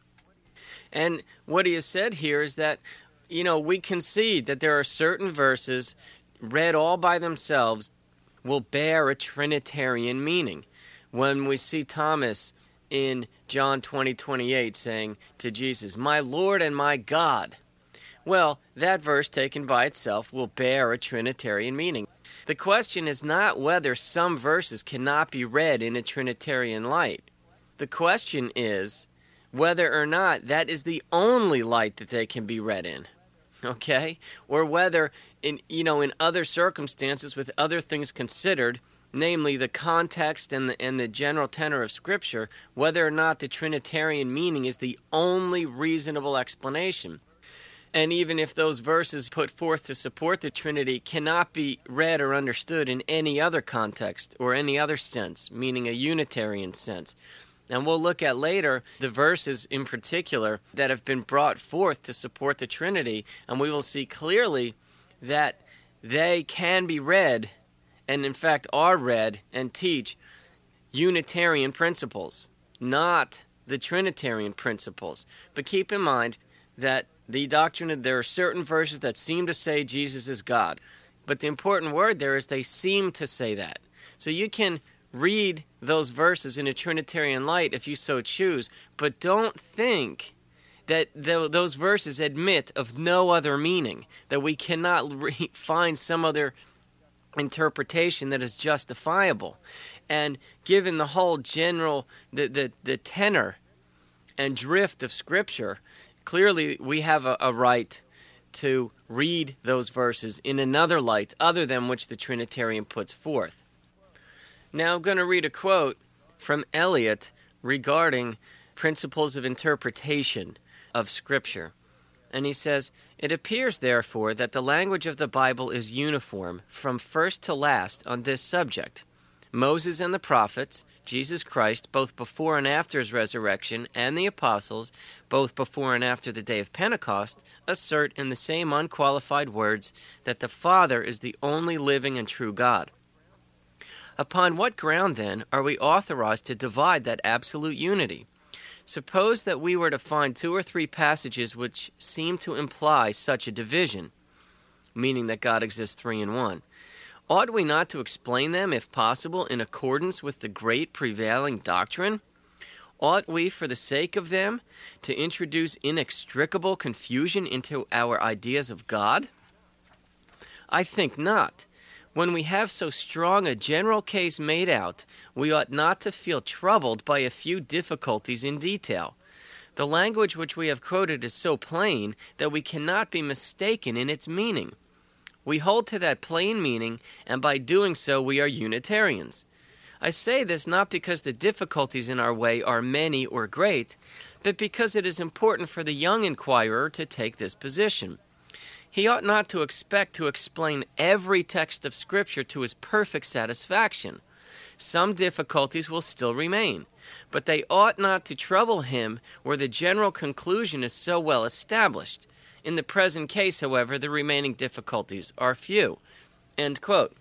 A: And what he has said here is that, you know, we concede that there are certain verses read all by themselves will bear a Trinitarian meaning. When we see Thomas in John twenty twenty-eight saying to Jesus, "My Lord and my God," well, that verse taken by itself will bear a Trinitarian meaning. The question is not whether some verses cannot be read in a Trinitarian light. The question is whether or not that is the only light that they can be read in, okay? Or whether, in you know, in other circumstances, with other things considered, namely the context and the, and the general tenor of Scripture, whether or not the Trinitarian meaning is the only reasonable explanation. And even if those verses put forth to support the Trinity cannot be read or understood in any other context or any other sense, meaning a Unitarian sense. And we'll look at later the verses in particular that have been brought forth to support the Trinity, and we will see clearly that they can be read, and in fact are read and teach Unitarian principles, not the Trinitarian principles. But keep in mind that the doctrine of there are certain verses that seem to say Jesus is God. But the important word there is they seem to say that. So you can read those verses in a Trinitarian light if you so choose, but don't think that th- those verses admit of no other meaning, that we cannot re- find some other interpretation that is justifiable. And given the whole general, the, the, the tenor and drift of Scripture, clearly we have a, a right to read those verses in another light other than which the Trinitarian puts forth. Now I'm going to read a quote from Eliot regarding principles of interpretation of Scripture. And he says, "It appears, therefore, that the language of the Bible is uniform from first to last on this subject. Moses and the prophets, Jesus Christ, both before and after his resurrection, and the apostles, both before and after the day of Pentecost, assert in the same unqualified words that the Father is the only living and true God. Upon what ground, then, are we authorized to divide that absolute unity? Suppose that we were to find two or three passages which seem to imply such a division, meaning that God exists three in one. Ought we not to explain them, if possible, in accordance with the great prevailing doctrine? Ought we, for the sake of them, to introduce inextricable confusion into our ideas of God? I think not. When we have so strong a general case made out, we ought not to feel troubled by a few difficulties in detail. The language which we have quoted is so plain that we cannot be mistaken in its meaning. We hold to that plain meaning, and by doing so we are Unitarians. I say this not because the difficulties in our way are many or great, but because it is important for the young inquirer to take this position. He ought not to expect to explain every text of Scripture to his perfect satisfaction. Some difficulties will still remain, but they ought not to trouble him where the general conclusion is so well established. In the present case, however, the remaining difficulties are few." End quote.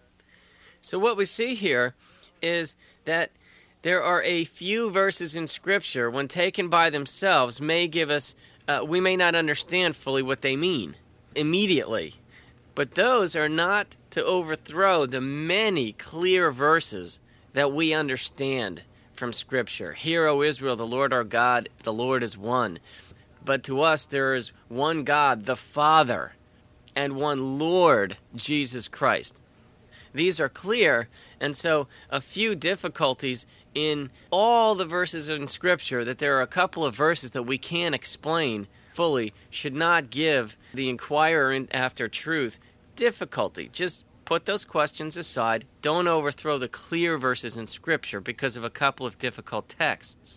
A: So what we see here is that there are a few verses in Scripture, when taken by themselves, may give us, uh, we may not understand fully what they mean immediately. But those are not to overthrow the many clear verses that we understand from Scripture. "Hear, O Israel, the Lord our God, the Lord is one." But to us there is one God, the Father, and one Lord, Jesus Christ. These are clear, and so a few difficulties in all the verses in Scripture, that there are a couple of verses that we can't explain fully, should not give the inquirer after truth difficulty. Just put those questions aside. Don't overthrow the clear verses in Scripture because of a couple of difficult texts.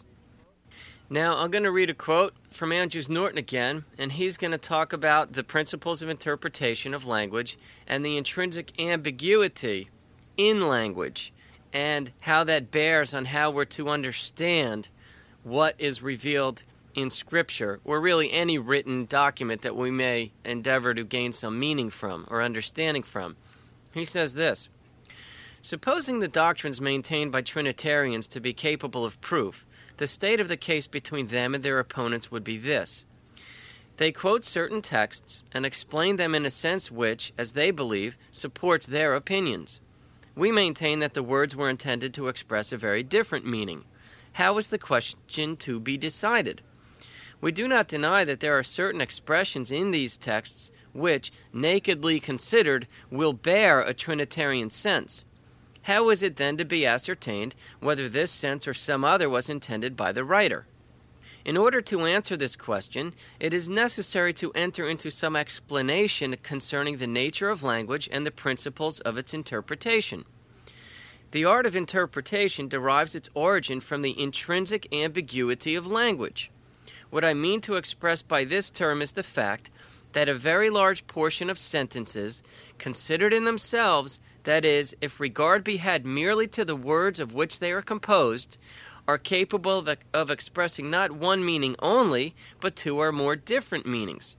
A: Now, I'm going to read a quote from Andrews Norton again, and he's going to talk about the principles of interpretation of language and the intrinsic ambiguity in language and how that bears on how we're to understand what is revealed in Scripture, or really any written document that we may endeavor to gain some meaning from or understanding from. He says this: "Supposing the doctrines maintained by Trinitarians to be capable of proof, the state of the case between them and their opponents would be this. They quote certain texts and explain them in a sense which, as they believe, supports their opinions. We maintain that the words were intended to express a very different meaning. How is the question to be decided? We do not deny that there are certain expressions in these texts which, nakedly considered, will bear a Trinitarian sense. How is it then to be ascertained whether this sense or some other was intended by the writer? In order to answer this question, it is necessary to enter into some explanation concerning the nature of language and the principles of its interpretation. The art of interpretation derives its origin from the intrinsic ambiguity of language. What I mean to express by this term is the fact that a very large portion of sentences, considered in themselves, that is, if regard be had merely to the words of which they are composed, are capable of, of expressing not one meaning only, but two or more different meanings.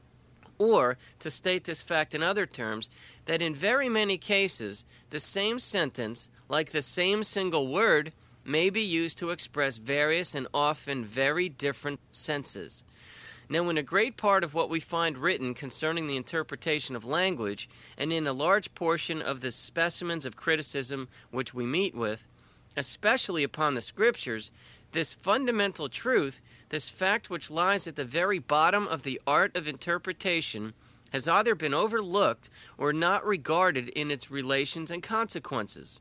A: Or, to state this fact in other terms, that in very many cases, the same sentence, like the same single word, may be used to express various and often very different senses. Now, in a great part of what we find written concerning the interpretation of language, and in a large portion of the specimens of criticism which we meet with, especially upon the Scriptures, this fundamental truth, this fact which lies at the very bottom of the art of interpretation, has either been overlooked or not regarded in its relations and consequences.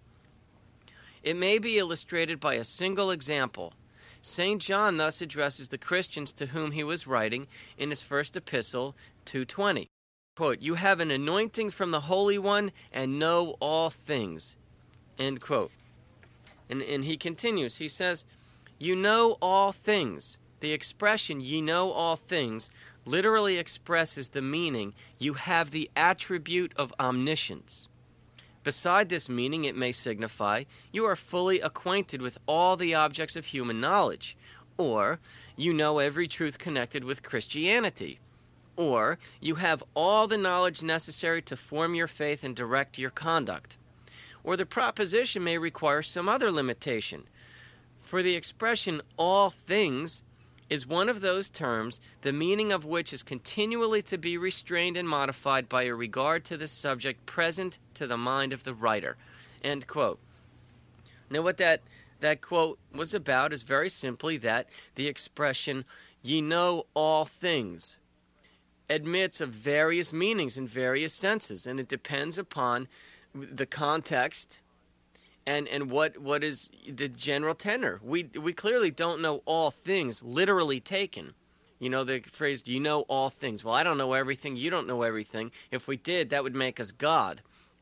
A: It may be illustrated by a single example. Saint John thus addresses the Christians to whom he was writing in his first epistle, two twenty. Quote, "You have an anointing from the Holy One and know all things." End quote. And, and he continues, he says, "You know all things." The expression, "ye know all things," literally expresses the meaning, you have the attribute of omniscience. Beside this meaning, it may signify you are fully acquainted with all the objects of human knowledge, or you know every truth connected with Christianity, or you have all the knowledge necessary to form your faith and direct your conduct. Or the proposition may require some other limitation, for the expression all things is one of those terms, the meaning of which is continually to be restrained and modified by a regard to the subject present to the mind of the writer. End quote. Now what that, that quote was about is very simply that the expression, "ye know all things," admits of various meanings in various senses, and it depends upon the context And and what what is the general tenor? We we clearly don't know all things literally taken. You know the phrase, "you know all things." Well, I don't know everything. You don't know everything. If we did, that would make us God.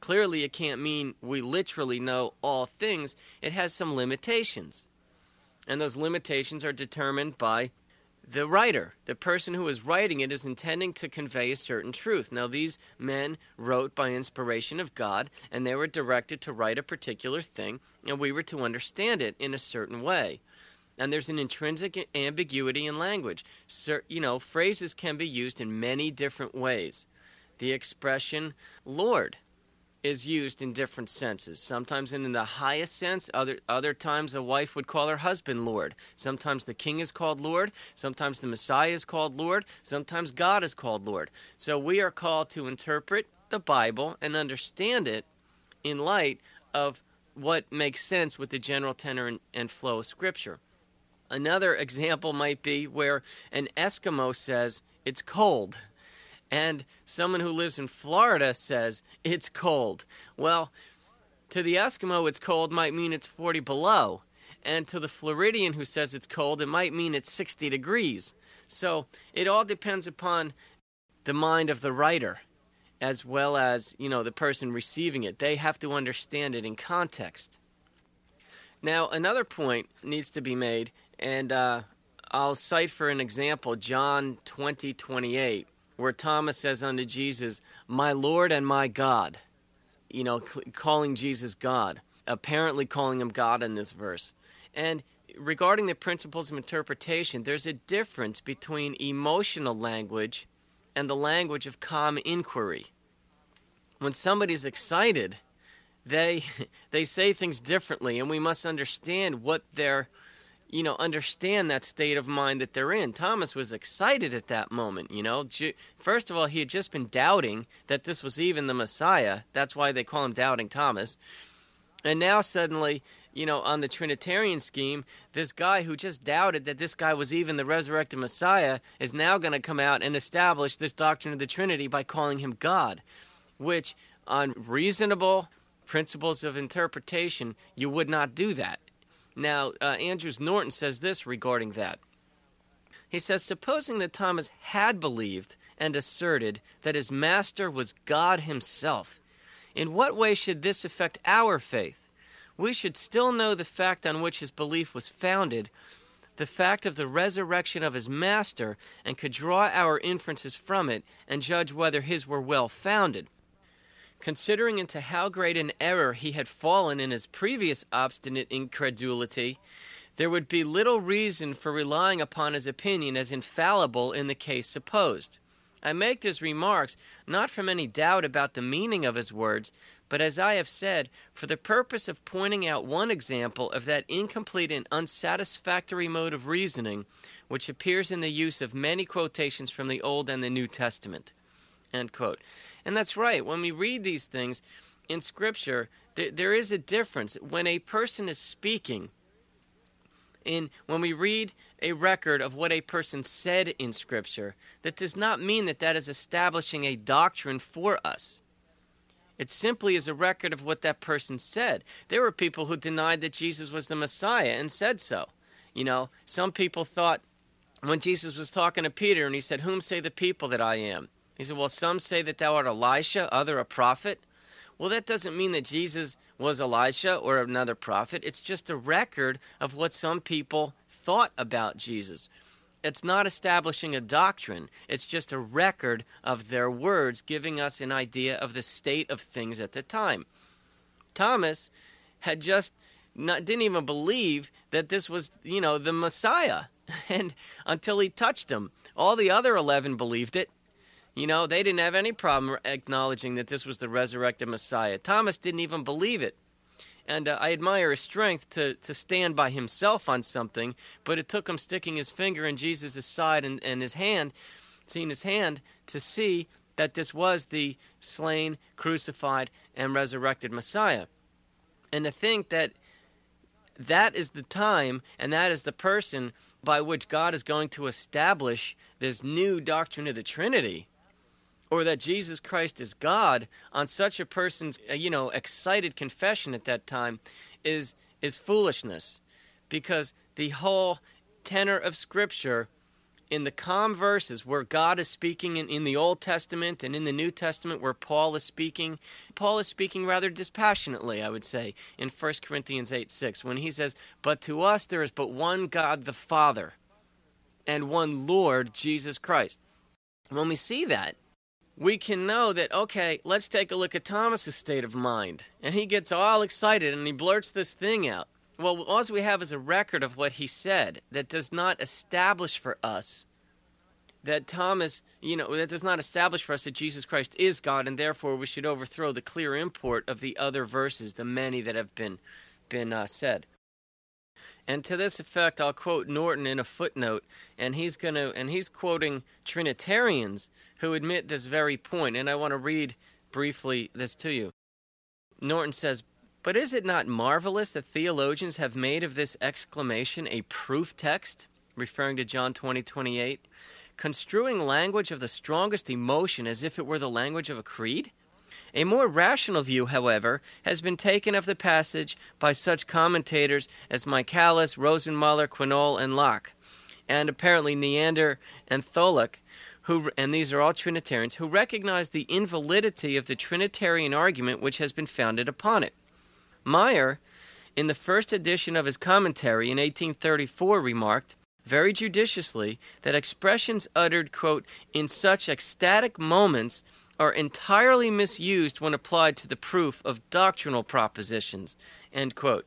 A: Clearly, it can't mean we literally know all things. It has some limitations. And those limitations are determined by the writer. The person who is writing it is intending to convey a certain truth. Now, these men wrote by inspiration of God, and they were directed to write a particular thing, and we were to understand it in a certain way. And there's an intrinsic ambiguity in language. Cer- you know, phrases can be used in many different ways. The expression Lord is used in different senses. Sometimes in the highest sense, other other times a wife would call her husband Lord. Sometimes the king is called Lord. Sometimes the Messiah is called Lord. Sometimes God is called Lord. So we are called to interpret the Bible and understand it in light of what makes sense with the general tenor and, and flow of Scripture. Another example might be where an Eskimo says it's cold, and someone who lives in Florida says it's cold. Well, to the Eskimo, it's cold might mean it's forty below. And to the Floridian who says it's cold, it might mean it's sixty degrees. So it all depends upon the mind of the writer, as well as, you know, the person receiving it. They have to understand it in context. Now, another point needs to be made, and uh, I'll cite for an example John twenty twenty-eight. Where Thomas says unto Jesus, "My Lord and my God," you know, cl- calling Jesus God, apparently calling him God in this verse. And regarding the principles of interpretation, there's a difference between emotional language and the language of calm inquiry. When somebody's excited, they they say things differently, and we must understand what they're you know, understand that state of mind that they're in. Thomas was excited at that moment, you know. First of all, he had just been doubting that this was even the Messiah. That's why they call him Doubting Thomas. And now suddenly, you know, on the Trinitarian scheme, this guy who just doubted that this guy was even the resurrected Messiah is now going to come out and establish this doctrine of the Trinity by calling him God, which on reasonable principles of interpretation, you would not do that. Now, uh, Andrews Norton says this regarding that. He says, supposing that Thomas had believed and asserted that his master was God himself, in what way should this affect our faith? We should still know the fact on which his belief was founded, the fact of the resurrection of his master, and could draw our inferences from it and judge whether his were well founded. Considering into how great an error he had fallen in his previous obstinate incredulity, there would be little reason for relying upon his opinion as infallible in the case supposed. I make these remarks not from any doubt about the meaning of his words, but as I have said, for the purpose of pointing out one example of that incomplete and unsatisfactory mode of reasoning which appears in the use of many quotations from the Old and the New Testament. End quote. And that's right. When we read these things in Scripture, there, there is a difference. When a person is speaking, in when we read a record of what a person said in Scripture, that does not mean that that is establishing a doctrine for us. It simply is a record of what that person said. There were people who denied that Jesus was the Messiah and said so. You know, some people thought when Jesus was talking to Peter and he said, "Whom say the people that I am?" He said, well, some say that thou art Elisha, other a prophet. Well, that doesn't mean that Jesus was Elisha or another prophet. It's just a record of what some people thought about Jesus. It's not establishing a doctrine. It's just a record of their words, giving us an idea of the state of things at the time. Thomas had just not, didn't even believe that this was, you know, the Messiah, and until he touched him. All the other eleven believed it. You know, they didn't have any problem acknowledging that this was the resurrected Messiah. Thomas didn't even believe it. And uh, I admire his strength to, to stand by himself on something, but it took him sticking his finger in Jesus' side and, and his hand, seeing his hand, to see that this was the slain, crucified, and resurrected Messiah. And to think that that is the time and that is the person by which God is going to establish this new doctrine of the Trinity, or that Jesus Christ is God, on such a person's, you know, excited confession at that time is is foolishness, because the whole tenor of Scripture in the calm verses where God is speaking in, in the Old Testament and in the New Testament where Paul is speaking, Paul is speaking rather dispassionately, I would say, in First Corinthians eight six, when he says, "But to us there is but one God the Father, and one Lord Jesus Christ." When we see that, we can know that, okay, let's take a look at Thomas's state of mind. And he gets all excited and he blurts this thing out. Well, all we have is a record of what he said that does not establish for us that Thomas, you know, that does not establish for us that Jesus Christ is God, and therefore we should overthrow the clear import of the other verses, the many that have been, been uh, said. And to this effect, I'll quote Norton in a footnote, and he's going to, and he's quoting Trinitarians who admit this very point, and I want to read briefly this to you. Norton says, "But is it not marvelous that theologians have made of this exclamation a proof text," referring to John twenty twenty-eight, "construing language of the strongest emotion as if it were the language of a creed? A more rational view, however, has been taken of the passage by such commentators as Michaelis, Rosenmuller, Quinault, and Locke, and apparently Neander and Tholuck, who, and these are all Trinitarians, who recognize the invalidity of the Trinitarian argument which has been founded upon it. Meyer, in the first edition of his commentary in eighteen thirty-four, remarked, very judiciously, that expressions uttered, quote, in such ecstatic moments are entirely misused when applied to the proof of doctrinal propositions, end quote.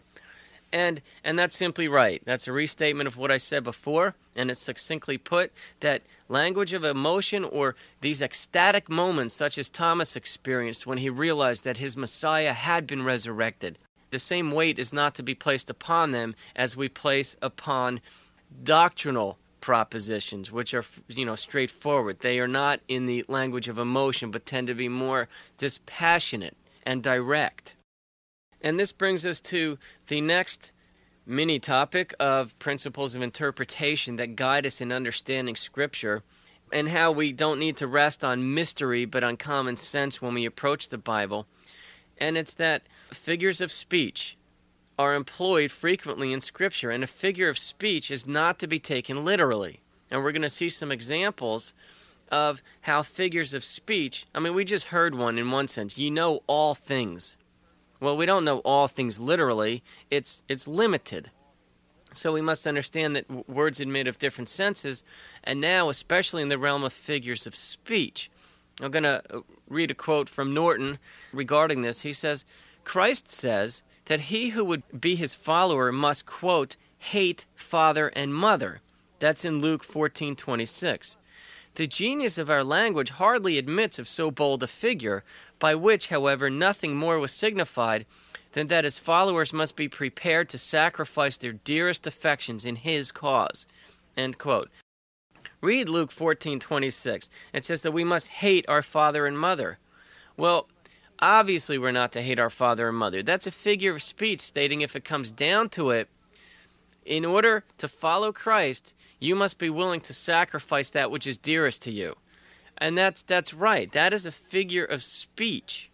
A: And and that's simply right. That's a restatement of what I said before, and it's succinctly put that language of emotion or these ecstatic moments such as Thomas experienced when he realized that his Messiah had been resurrected, the same weight is not to be placed upon them as we place upon doctrinal propositions, which are, you know, straightforward. They are not in the language of emotion, but tend to be more dispassionate and direct. And this brings us to the next mini topic of principles of interpretation that guide us in understanding Scripture, and how we don't need to rest on mystery but on common sense when we approach the Bible. And it's that figures of speech are employed frequently in Scripture, and a figure of speech is not to be taken literally. And we're going to see some examples of how figures of speech, I mean, we just heard one in one sense, you know all things. Well, we don't know all things literally, it's it's limited. So we must understand that w- words admit of different senses, and now, especially in the realm of figures of speech. I'm going to read a quote from Norton regarding this. He says, Christ says that he who would be his follower must, quote, hate father and mother. That's in Luke fourteen twenty-six. The genius of our language hardly admits of so bold a figure, by which, however, nothing more was signified than that his followers must be prepared to sacrifice their dearest affections in his cause. End quote. Read Luke fourteen twenty-six. It says that we must hate our father and mother. Well, obviously we're not to hate our father and mother. That's a figure of speech stating, if it comes down to it, in order to follow Christ, you must be willing to sacrifice that which is dearest to you. And that's that's right. That is a figure of speech.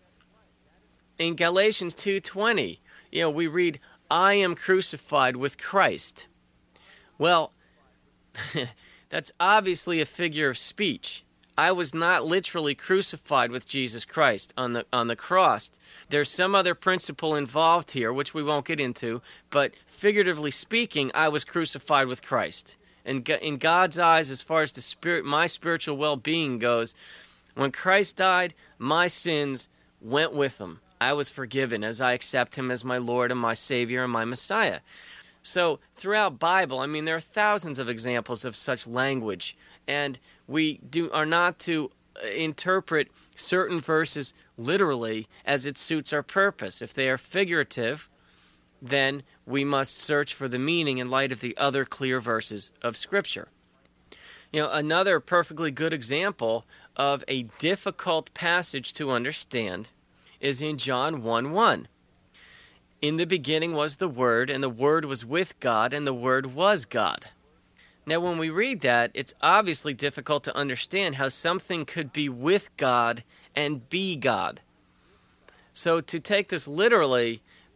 A: In Galatians two twenty, you know, we read, I am crucified with Christ. Well, that's obviously a figure of speech. I was not literally crucified with Jesus Christ on the on the cross. There's some other principle involved here, which we won't get into, but figuratively speaking, I was crucified with Christ. And in God's eyes, as far as the spirit, my spiritual well-being goes, when Christ died, my sins went with him. I was forgiven as I accept him as my Lord and my Savior and my Messiah. So throughout Bible, I mean, there are thousands of examples of such language, and we do are not to interpret certain verses literally as it suits our purpose. If they are figurative, then we must search for the meaning in light of the other clear verses of Scripture. You know, another perfectly good example of a difficult passage to understand is in John one one. In the beginning was the Word, and the Word was with God, and the Word was God. Now, when we read that, it's obviously difficult to understand how something could be with God and be God. So to take this literally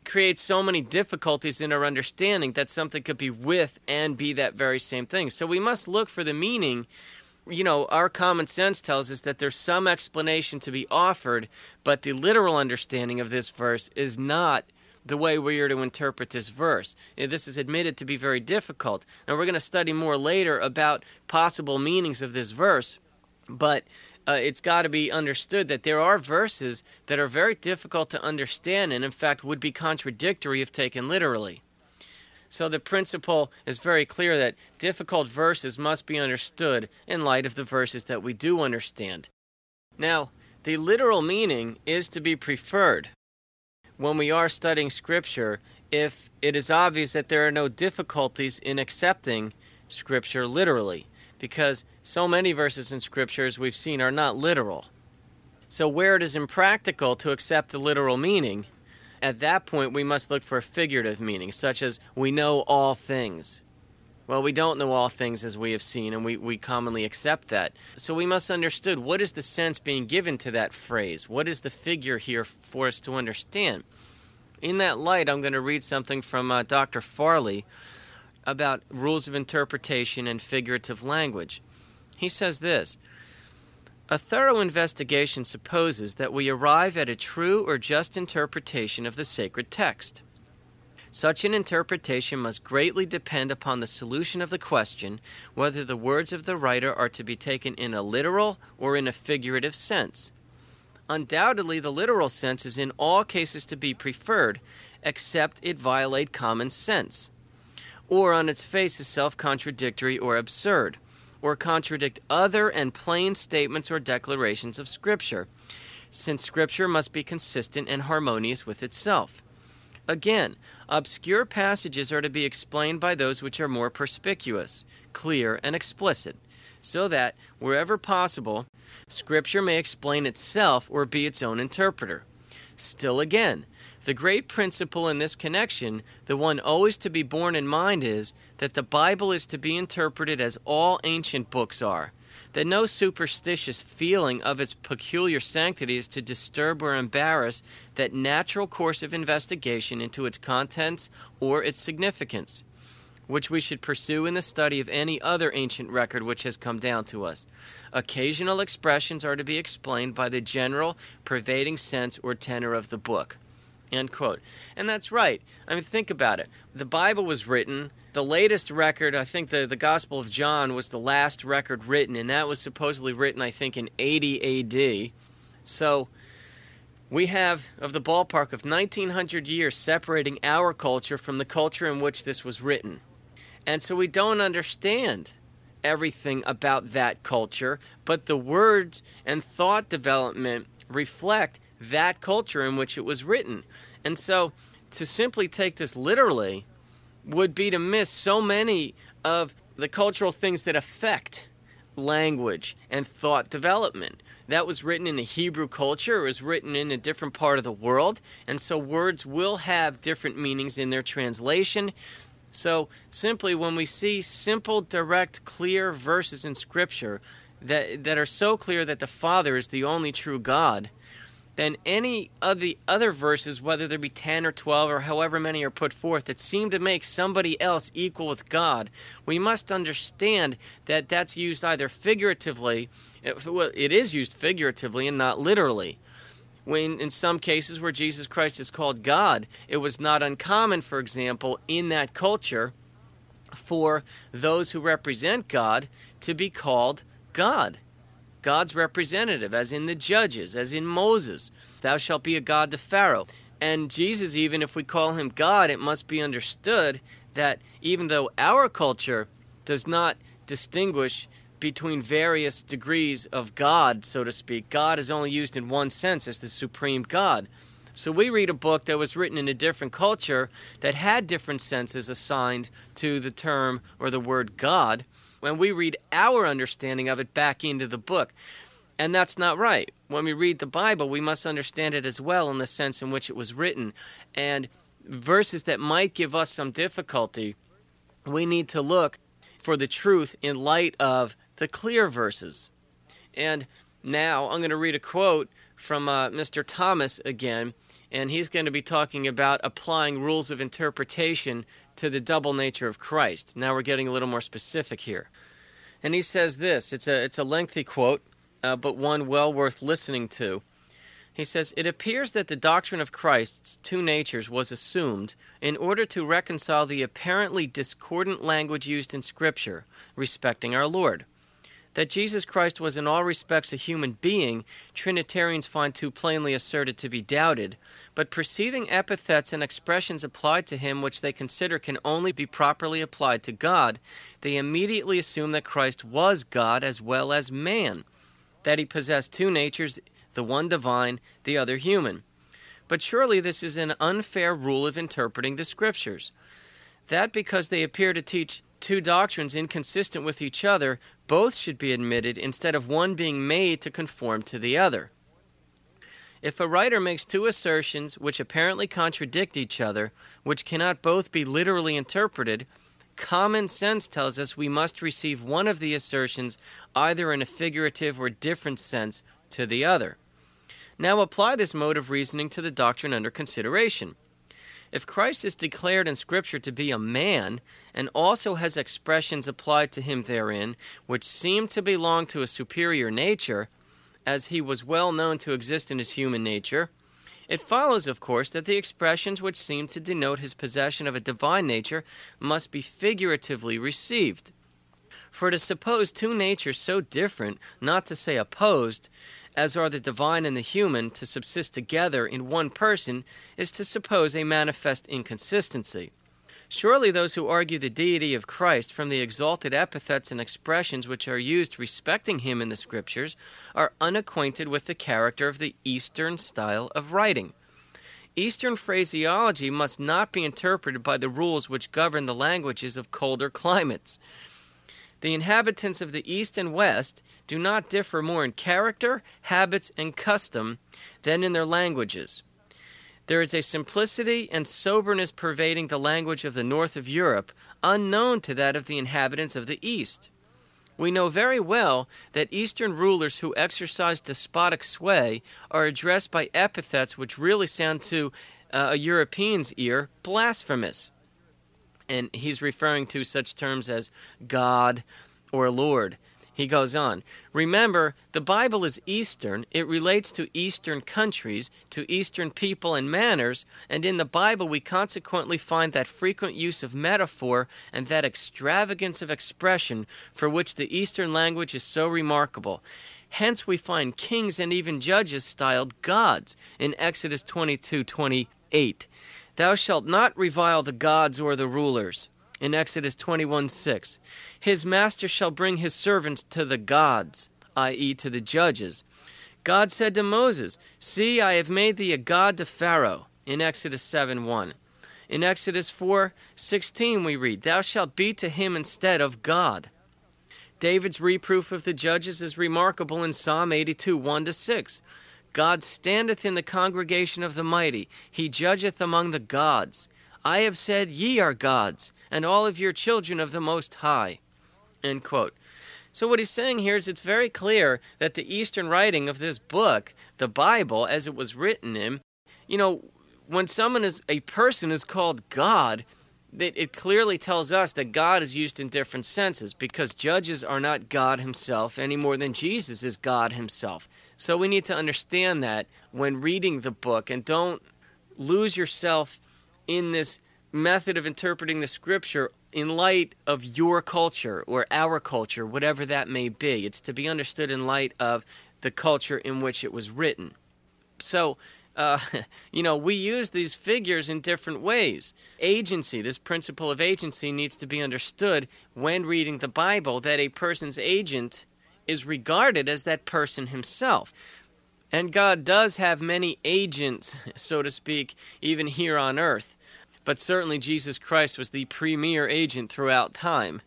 A: creates so many difficulties in our understanding that something could be with and be that very same thing. So we must look for the meaning. You know, our common sense tells us that there's some explanation to be offered, but the literal understanding of this verse is not the way we are to interpret this verse. This is admitted to be very difficult. Now, we're going to study more later about possible meanings of this verse, but uh, it's got to be understood that there are verses that are very difficult to understand and, in fact, would be contradictory if taken literally. So the principle is very clear that difficult verses must be understood in light of the verses that we do understand. Now, the literal meaning is to be preferred when we are studying Scripture if it is obvious that there are no difficulties in accepting Scripture literally, because so many verses in Scripture, as we've seen, are not literal. So where it is impractical to accept the literal meaning, at that point we must look for a figurative meaning, such as we know all things. Well, we don't know all things, as we have seen, and we, we commonly accept that. So we must understand, what is the sense being given to that phrase? What is the figure here for us to understand? In that light, I'm going to read something from uh, Doctor Farley about rules of interpretation and figurative language. He says this: a thorough investigation supposes that we arrive at a true or just interpretation of the sacred text. Such an interpretation must greatly depend upon the solution of the question whether the words of the writer are to be taken in a literal or in a figurative sense. Undoubtedly, the literal sense is in all cases to be preferred, except it violate common sense, or on its face is self-contradictory or absurd, or contradict other and plain statements or declarations of Scripture, since Scripture must be consistent and harmonious with itself. Again, obscure passages are to be explained by those which are more perspicuous, clear, and explicit, so that, wherever possible, Scripture may explain itself or be its own interpreter. Still again, the great principle in this connection, the one always to be borne in mind, is that the Bible is to be interpreted as all ancient books are, that no superstitious feeling of its peculiar sanctity is to disturb or embarrass that natural course of investigation into its contents or its significance, which we should pursue in the study of any other ancient record which has come down to us. Occasional expressions are to be explained by the general, pervading sense or tenor of the book. End quote. And that's right. I mean, think about it. The Bible was written. The latest record, I think the, the Gospel of John was the last record written, and that was supposedly written, I think, in eighty A D. So we have of the ballpark of nineteen hundred years separating our culture from the culture in which this was written. And so we don't understand everything about that culture, but the words and thought development reflect that culture in which it was written. And so to simply take this literally would be to miss so many of the cultural things that affect language and thought development. That was written in a Hebrew culture. It was written in a different part of the world, and so words will have different meanings in their translation. So simply when we see simple, direct, clear verses in Scripture that that are so clear that the Father is the only true God, then any of the other verses, whether there be ten or twelve or however many are put forth, that seem to make somebody else equal with God, we must understand that that's used either figuratively, well, it is used figuratively and not literally. When in some cases where Jesus Christ is called God, it was not uncommon, for example, in that culture, for those who represent God to be called God. God's representative, as in the judges, as in Moses. Thou shalt be a God to Pharaoh. And Jesus, even if we call him God, it must be understood that even though our culture does not distinguish between various degrees of God, so to speak, God is only used in one sense as the supreme God. So we read a book that was written in a different culture that had different senses assigned to the term or the word God, when we read our understanding of it back into the book. And that's not right. When we read the Bible, we must understand it as well in the sense in which it was written. And verses that might give us some difficulty, we need to look for the truth in light of the clear verses. And now I'm going to read a quote from uh, Mister Thomas again and he's going to be talking about applying rules of interpretation to the double nature of Christ. Now we're getting a little more specific here. And he says this, it's a, it's a lengthy quote, uh, but one well worth listening to. He says, "It appears that the doctrine of Christ's two natures was assumed in order to reconcile the apparently discordant language used in Scripture respecting our Lord. That Jesus Christ was in all respects a human being, Trinitarians find too plainly asserted to be doubted, but perceiving epithets and expressions applied to him which they consider can only be properly applied to God, they immediately assume that Christ was God as well as man, that he possessed two natures, the one divine, the other human. But surely this is an unfair rule of interpreting the Scriptures. That because they appear to teach two doctrines inconsistent with each other, both should be admitted instead of one being made to conform to the other. If a writer makes two assertions which apparently contradict each other, which cannot both be literally interpreted, common sense tells us we must receive one of the assertions either in a figurative or different sense to the other. Now apply this mode of reasoning to the doctrine under consideration. If Christ is declared in Scripture to be a man, and also has expressions applied to him therein which seem to belong to a superior nature, as he was well known to exist in his human nature, it follows, of course, that the expressions which seem to denote his possession of a divine nature must be figuratively received. For to suppose two natures so different, not to say opposed, as are the divine and the human, to subsist together in one person, is to suppose a manifest inconsistency. Surely those who argue the deity of Christ from the exalted epithets and expressions which are used respecting him in the Scriptures are unacquainted with the character of the Eastern style of writing. Eastern phraseology must not be interpreted by the rules which govern the languages of colder climates. The inhabitants of the East and West do not differ more in character, habits, and custom than in their languages. There is a simplicity and soberness pervading the language of the north of Europe, unknown to that of the inhabitants of the East. We know very well that Eastern rulers who exercise despotic sway are addressed by epithets which really sound to uh, a European's ear blasphemous. And he's referring to such terms as God or Lord. He goes on, "Remember, the Bible is Eastern. It relates to Eastern countries, to Eastern people and manners, and in the Bible we consequently find that frequent use of metaphor and that extravagance of expression for which the Eastern language is so remarkable. Hence we find kings and even judges styled gods in Exodus twenty-two twenty-eight. Thou shalt not revile the gods or the rulers, in Exodus twenty-one six. His master shall bring his servants to the gods, that is to the judges. God said to Moses, See, I have made thee a god to Pharaoh, in Exodus seven one. In Exodus four sixteen we read, Thou shalt be to him instead of God. David's reproof of the judges is remarkable in Psalm eighty-two one to six. God standeth in the congregation of the mighty. He judgeth among the gods. I have said, Ye are gods, and all of your children of the Most High. End quote. So what he's saying here is it's very clear that the Eastern writing of this book, the Bible, as it was written in, you know, when someone is, a person is called God, it, it clearly tells us that God is used in different senses, because judges are not God himself any more than Jesus is God himself. So we need to understand that when reading the book, and don't lose yourself in this method of interpreting the Scripture in light of your culture or our culture, whatever that may be. It's to be understood in light of the culture in which it was written. So, uh, you know, we use these figures in different ways. Agency, this principle of agency needs to be understood when reading the Bible, that a person's agent is regarded as that person himself. And God does have many agents, so to speak, even here on earth. But certainly Jesus Christ was the premier agent throughout time.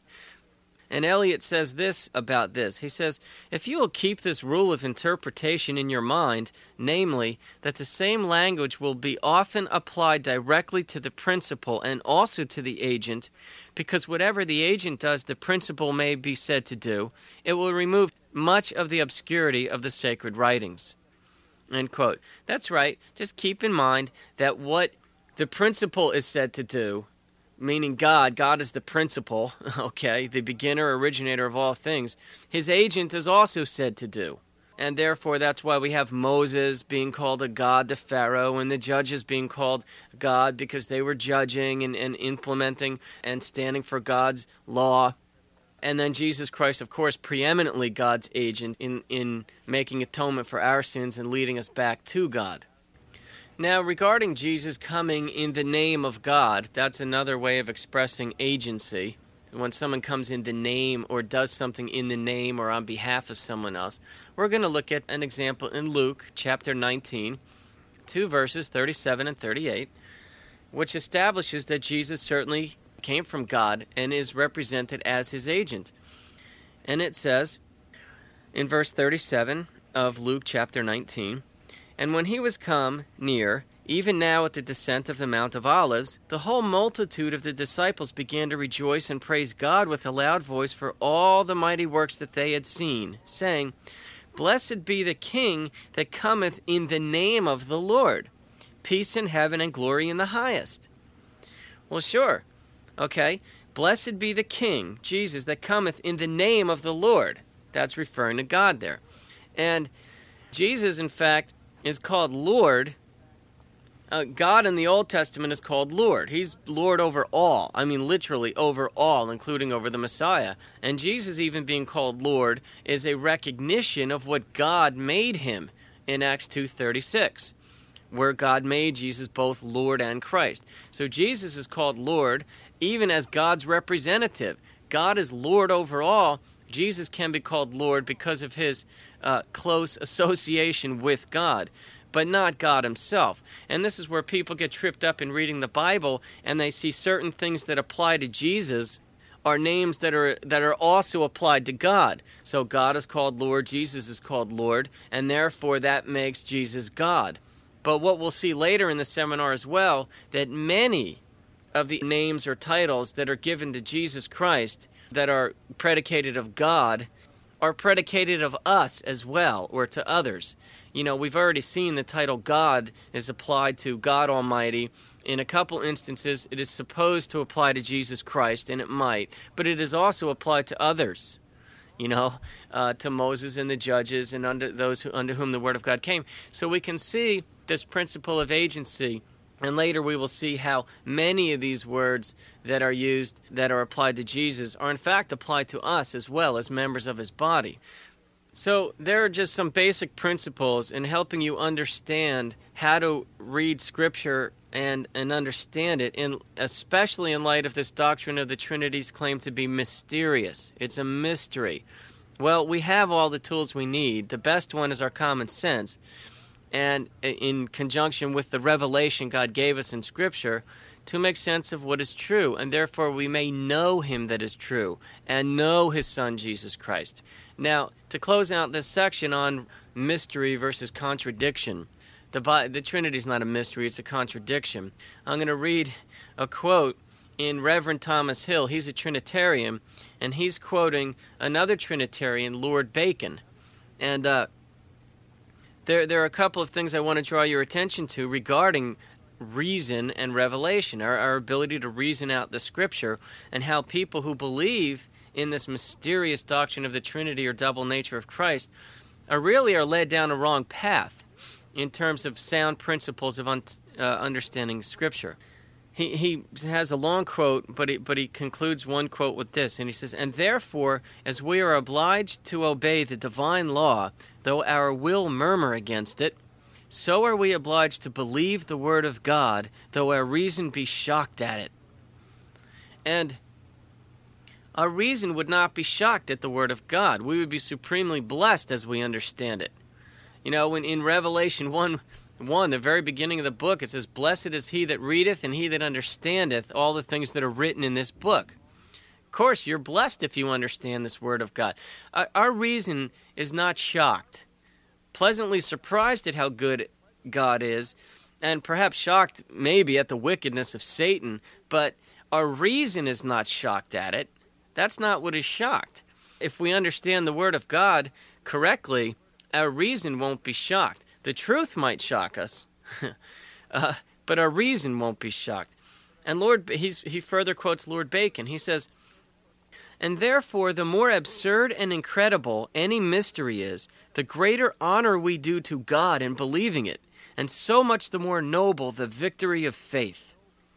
A: And Eliot says this about this. He says, if you will keep this rule of interpretation in your mind, namely, that the same language will be often applied directly to the principal and also to the agent, because whatever the agent does, the principal may be said to do, it will remove much of the obscurity of the sacred writings. End quote. That's right. Just keep in mind that what the principal is said to do, meaning God, God is the principal, okay, the beginner, originator of all things, his agent is also said to do. And therefore, that's why we have Moses being called a god to Pharaoh and the judges being called God because they were judging and, and implementing and standing for God's law. And then Jesus Christ, of course, preeminently God's agent in, in making atonement for our sins and leading us back to God. Now, regarding Jesus coming in the name of God, that's another way of expressing agency. When someone comes in the name or does something in the name or on behalf of someone else, we're going to look at an example in Luke chapter nineteen, two verses thirty-seven and thirty-eight, which establishes that Jesus certainly came from God and is represented as his agent. And it says in verse thirty-seven of Luke chapter nineteen, "And when he was come near, even now at the descent of the Mount of Olives, the whole multitude of the disciples began to rejoice and praise God with a loud voice for all the mighty works that they had seen, saying, Blessed be the King that cometh in the name of the Lord. Peace in heaven and glory in the highest." Well, sure. Okay. Blessed be the King, Jesus, that cometh in the name of the Lord. That's referring to God there. And Jesus, in fact, is called Lord. Uh, God in the Old Testament is called Lord. He's Lord over all. I mean, literally over all, including over the Messiah. And Jesus even being called Lord is a recognition of what God made him in Acts two thirty-six, where God made Jesus both Lord and Christ. So Jesus is called Lord even as God's representative. God is Lord over all. Jesus can be called Lord because of his uh, close association with God, but not God himself. And this is where people get tripped up in reading the Bible, and they see certain things that apply to Jesus are names that are that are also applied to God. So God is called Lord, Jesus is called Lord, and therefore that makes Jesus God. But what we'll see later in the seminar as well, that many of the names or titles that are given to Jesus Christ that are predicated of God are predicated of us as well, or to others. You know, we've already seen the title God is applied to God Almighty. In a couple instances, it is supposed to apply to Jesus Christ, and it might, but it is also applied to others, you know, uh, to Moses and the judges and under those who, under whom the Word of God came. So we can see this principle of agency, and later we will see how many of these words that are used that are applied to Jesus are in fact applied to us as well as members of his body. So there are just some basic principles in helping you understand how to read Scripture and, and understand it, in, especially in light of this doctrine of the Trinity's claim to be mysterious. It's a mystery. Well, we have all the tools we need. The best one is our common sense. And in conjunction with the revelation God gave us in Scripture, to make sense of what is true, and therefore we may know him that is true, and know his Son, Jesus Christ. Now, to close out this section on mystery versus contradiction, the, the Trinity is not a mystery, it's a contradiction. I'm going to read a quote in Reverend Thomas Hill. He's a Trinitarian, and he's quoting another Trinitarian, Lord Bacon. And uh, there, there are a couple of things I want to draw your attention to regarding reason and revelation, our, our ability to reason out the Scripture, and how people who believe in this mysterious doctrine of the Trinity or double nature of Christ are really are led down a wrong path in terms of sound principles of un, uh, understanding Scripture. He he has a long quote, but he, but he concludes one quote with this, and he says, "And therefore, as we are obliged to obey the divine law, though our will murmur against it, so are we obliged to believe the word of God, though our reason be shocked at it." And our reason would not be shocked at the word of God. We would be supremely blessed as we understand it. You know, when in Revelation one, one, the very beginning of the book, it says, "Blessed is he that readeth and he that understandeth all the things that are written in this book." Of course, you're blessed if you understand this word of God. Our, our reason is not shocked. Pleasantly surprised at how good God is, and perhaps shocked maybe at the wickedness of Satan, but our reason is not shocked at it. That's not what is shocked. If we understand the Word of God correctly, our reason won't be shocked. The truth might shock us, uh, but our reason won't be shocked. And Lord, he's, he further quotes Lord Bacon. He says, "And therefore, the more absurd and incredible any mystery is, the greater honor we do to God in believing it, and so much the more noble the victory of faith."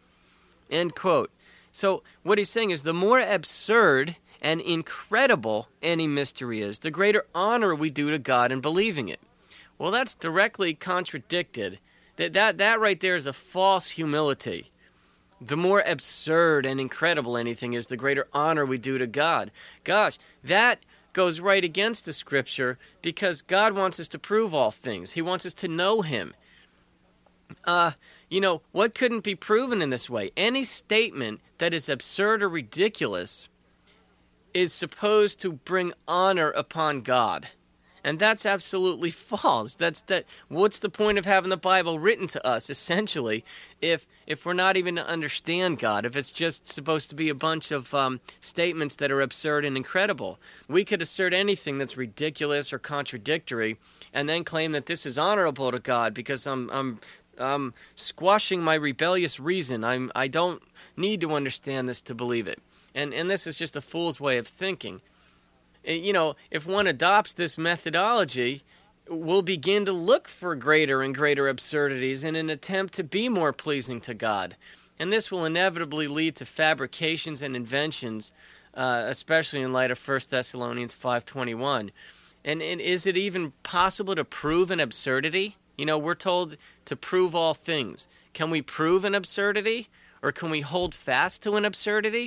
A: End quote. So what he's saying is the more absurd and incredible any mystery is, the greater honor we do to God in believing it. Well, that's directly contradicted. That, that, that right there is a false humility. The more absurd and incredible anything is, the greater honor we do to God. Gosh, that goes right against the Scripture, because God wants us to prove all things. He wants us to know Him. Uh, you know, what couldn't be proven in this way? Any statement that is absurd or ridiculous is supposed to bring honor upon God. And that's absolutely false. That's that. What's the point of having the Bible written to us, essentially, if if we're not even to understand God, if it's just supposed to be a bunch of um, statements that are absurd and incredible? We could assert anything that's ridiculous or contradictory and then claim that this is honorable to God because I'm I'm I'm squashing my rebellious reason. I'm I don't need to understand this to believe it. And and this is just a fool's way of thinking. You know, if one adopts this methodology, we'll begin to look for greater and greater absurdities in an attempt to be more pleasing to God. And this will inevitably lead to fabrications and inventions, uh, especially in light of First Thessalonians five twenty-one. And, and is it even possible to prove an absurdity? You know, we're told to prove all things. Can we prove an absurdity? Or can we hold fast to an absurdity?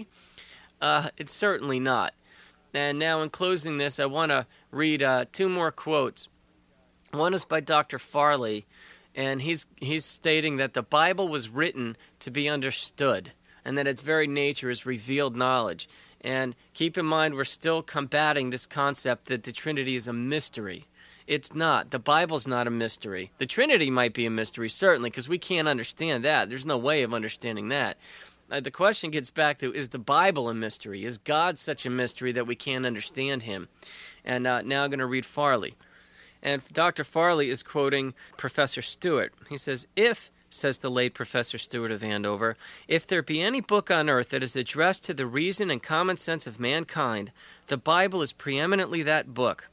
A: Uh, it's certainly not. And now in closing this, I want to read uh, two more quotes. One is by Doctor Farley, and he's he's stating that the Bible was written to be understood, and that its very nature is revealed knowledge. And keep in mind, we're still combating this concept that the Trinity is a mystery. It's not. The Bible's not a mystery. The Trinity might be a mystery, certainly, because we can't understand that. There's no way of understanding that. Uh, the question gets back to, is the Bible a mystery? Is God such a mystery that we can't understand Him? And uh, now I'm going to read Farley. And Doctor Farley is quoting Professor Stewart. He says, "If, says the late Professor Stewart of Andover, if there be any book on earth that is addressed to the reason and common sense of mankind, the Bible is preeminently that book.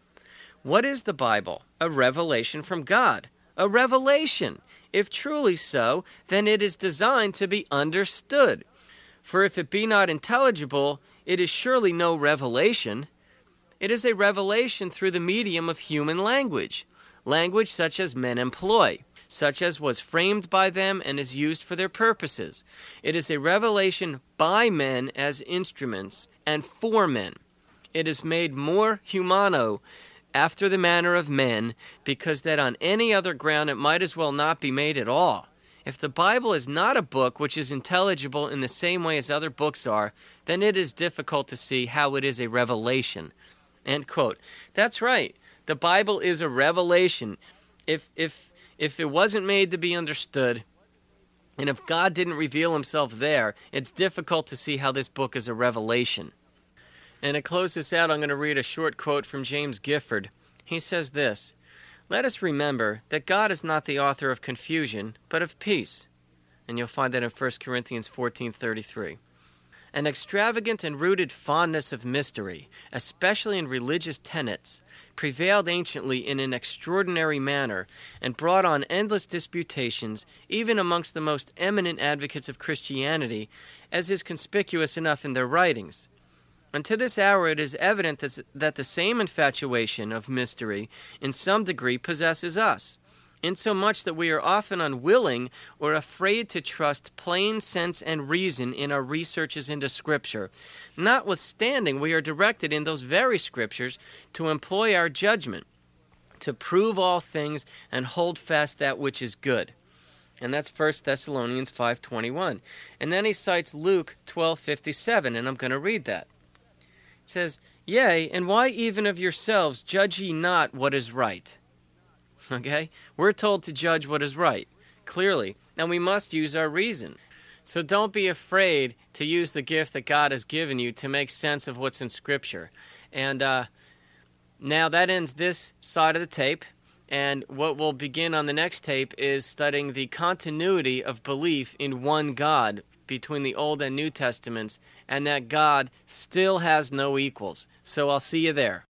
A: What is the Bible? A revelation from God. A revelation. If truly so, then it is designed to be understood. For if it be not intelligible, it is surely no revelation. It is a revelation through the medium of human language, language such as men employ, such as was framed by them and is used for their purposes. It is a revelation by men as instruments and for men. It is made more humano, after the manner of men, because that on any other ground it might as well not be made at all. If the Bible is not a book which is intelligible in the same way as other books are, then it is difficult to see how it is a revelation." End quote. That's right. The Bible is a revelation. If if if it wasn't made to be understood, and if God didn't reveal Himself there, it's difficult to see how this book is a revelation. And to close this out, I'm going to read a short quote from James Gifford. He says this, "Let us remember that God is not the author of confusion, but of peace." And you'll find that in First Corinthians fourteen thirty-three. "An extravagant and rooted fondness of mystery, especially in religious tenets, prevailed anciently in an extraordinary manner, and brought on endless disputations, even amongst the most eminent advocates of Christianity, as is conspicuous enough in their writings. And to this hour it is evident that the same infatuation of mystery in some degree possesses us, insomuch that we are often unwilling or afraid to trust plain sense and reason in our researches into Scripture, notwithstanding we are directed in those very Scriptures to employ our judgment, to prove all things and hold fast that which is good." And that's First Thessalonians five twenty-one. And then he cites Luke twelve fifty-seven, and I'm going to read that. It says, "Yea, and why even of yourselves judge ye not what is right?" Okay? We're told to judge what is right, clearly, and we must use our reason. So don't be afraid to use the gift that God has given you to make sense of what's in Scripture. And uh, now that ends this side of the tape. And what we'll begin on the next tape is studying the continuity of belief in one God between the Old and New Testaments, and that God still has no equals. So I'll see you there.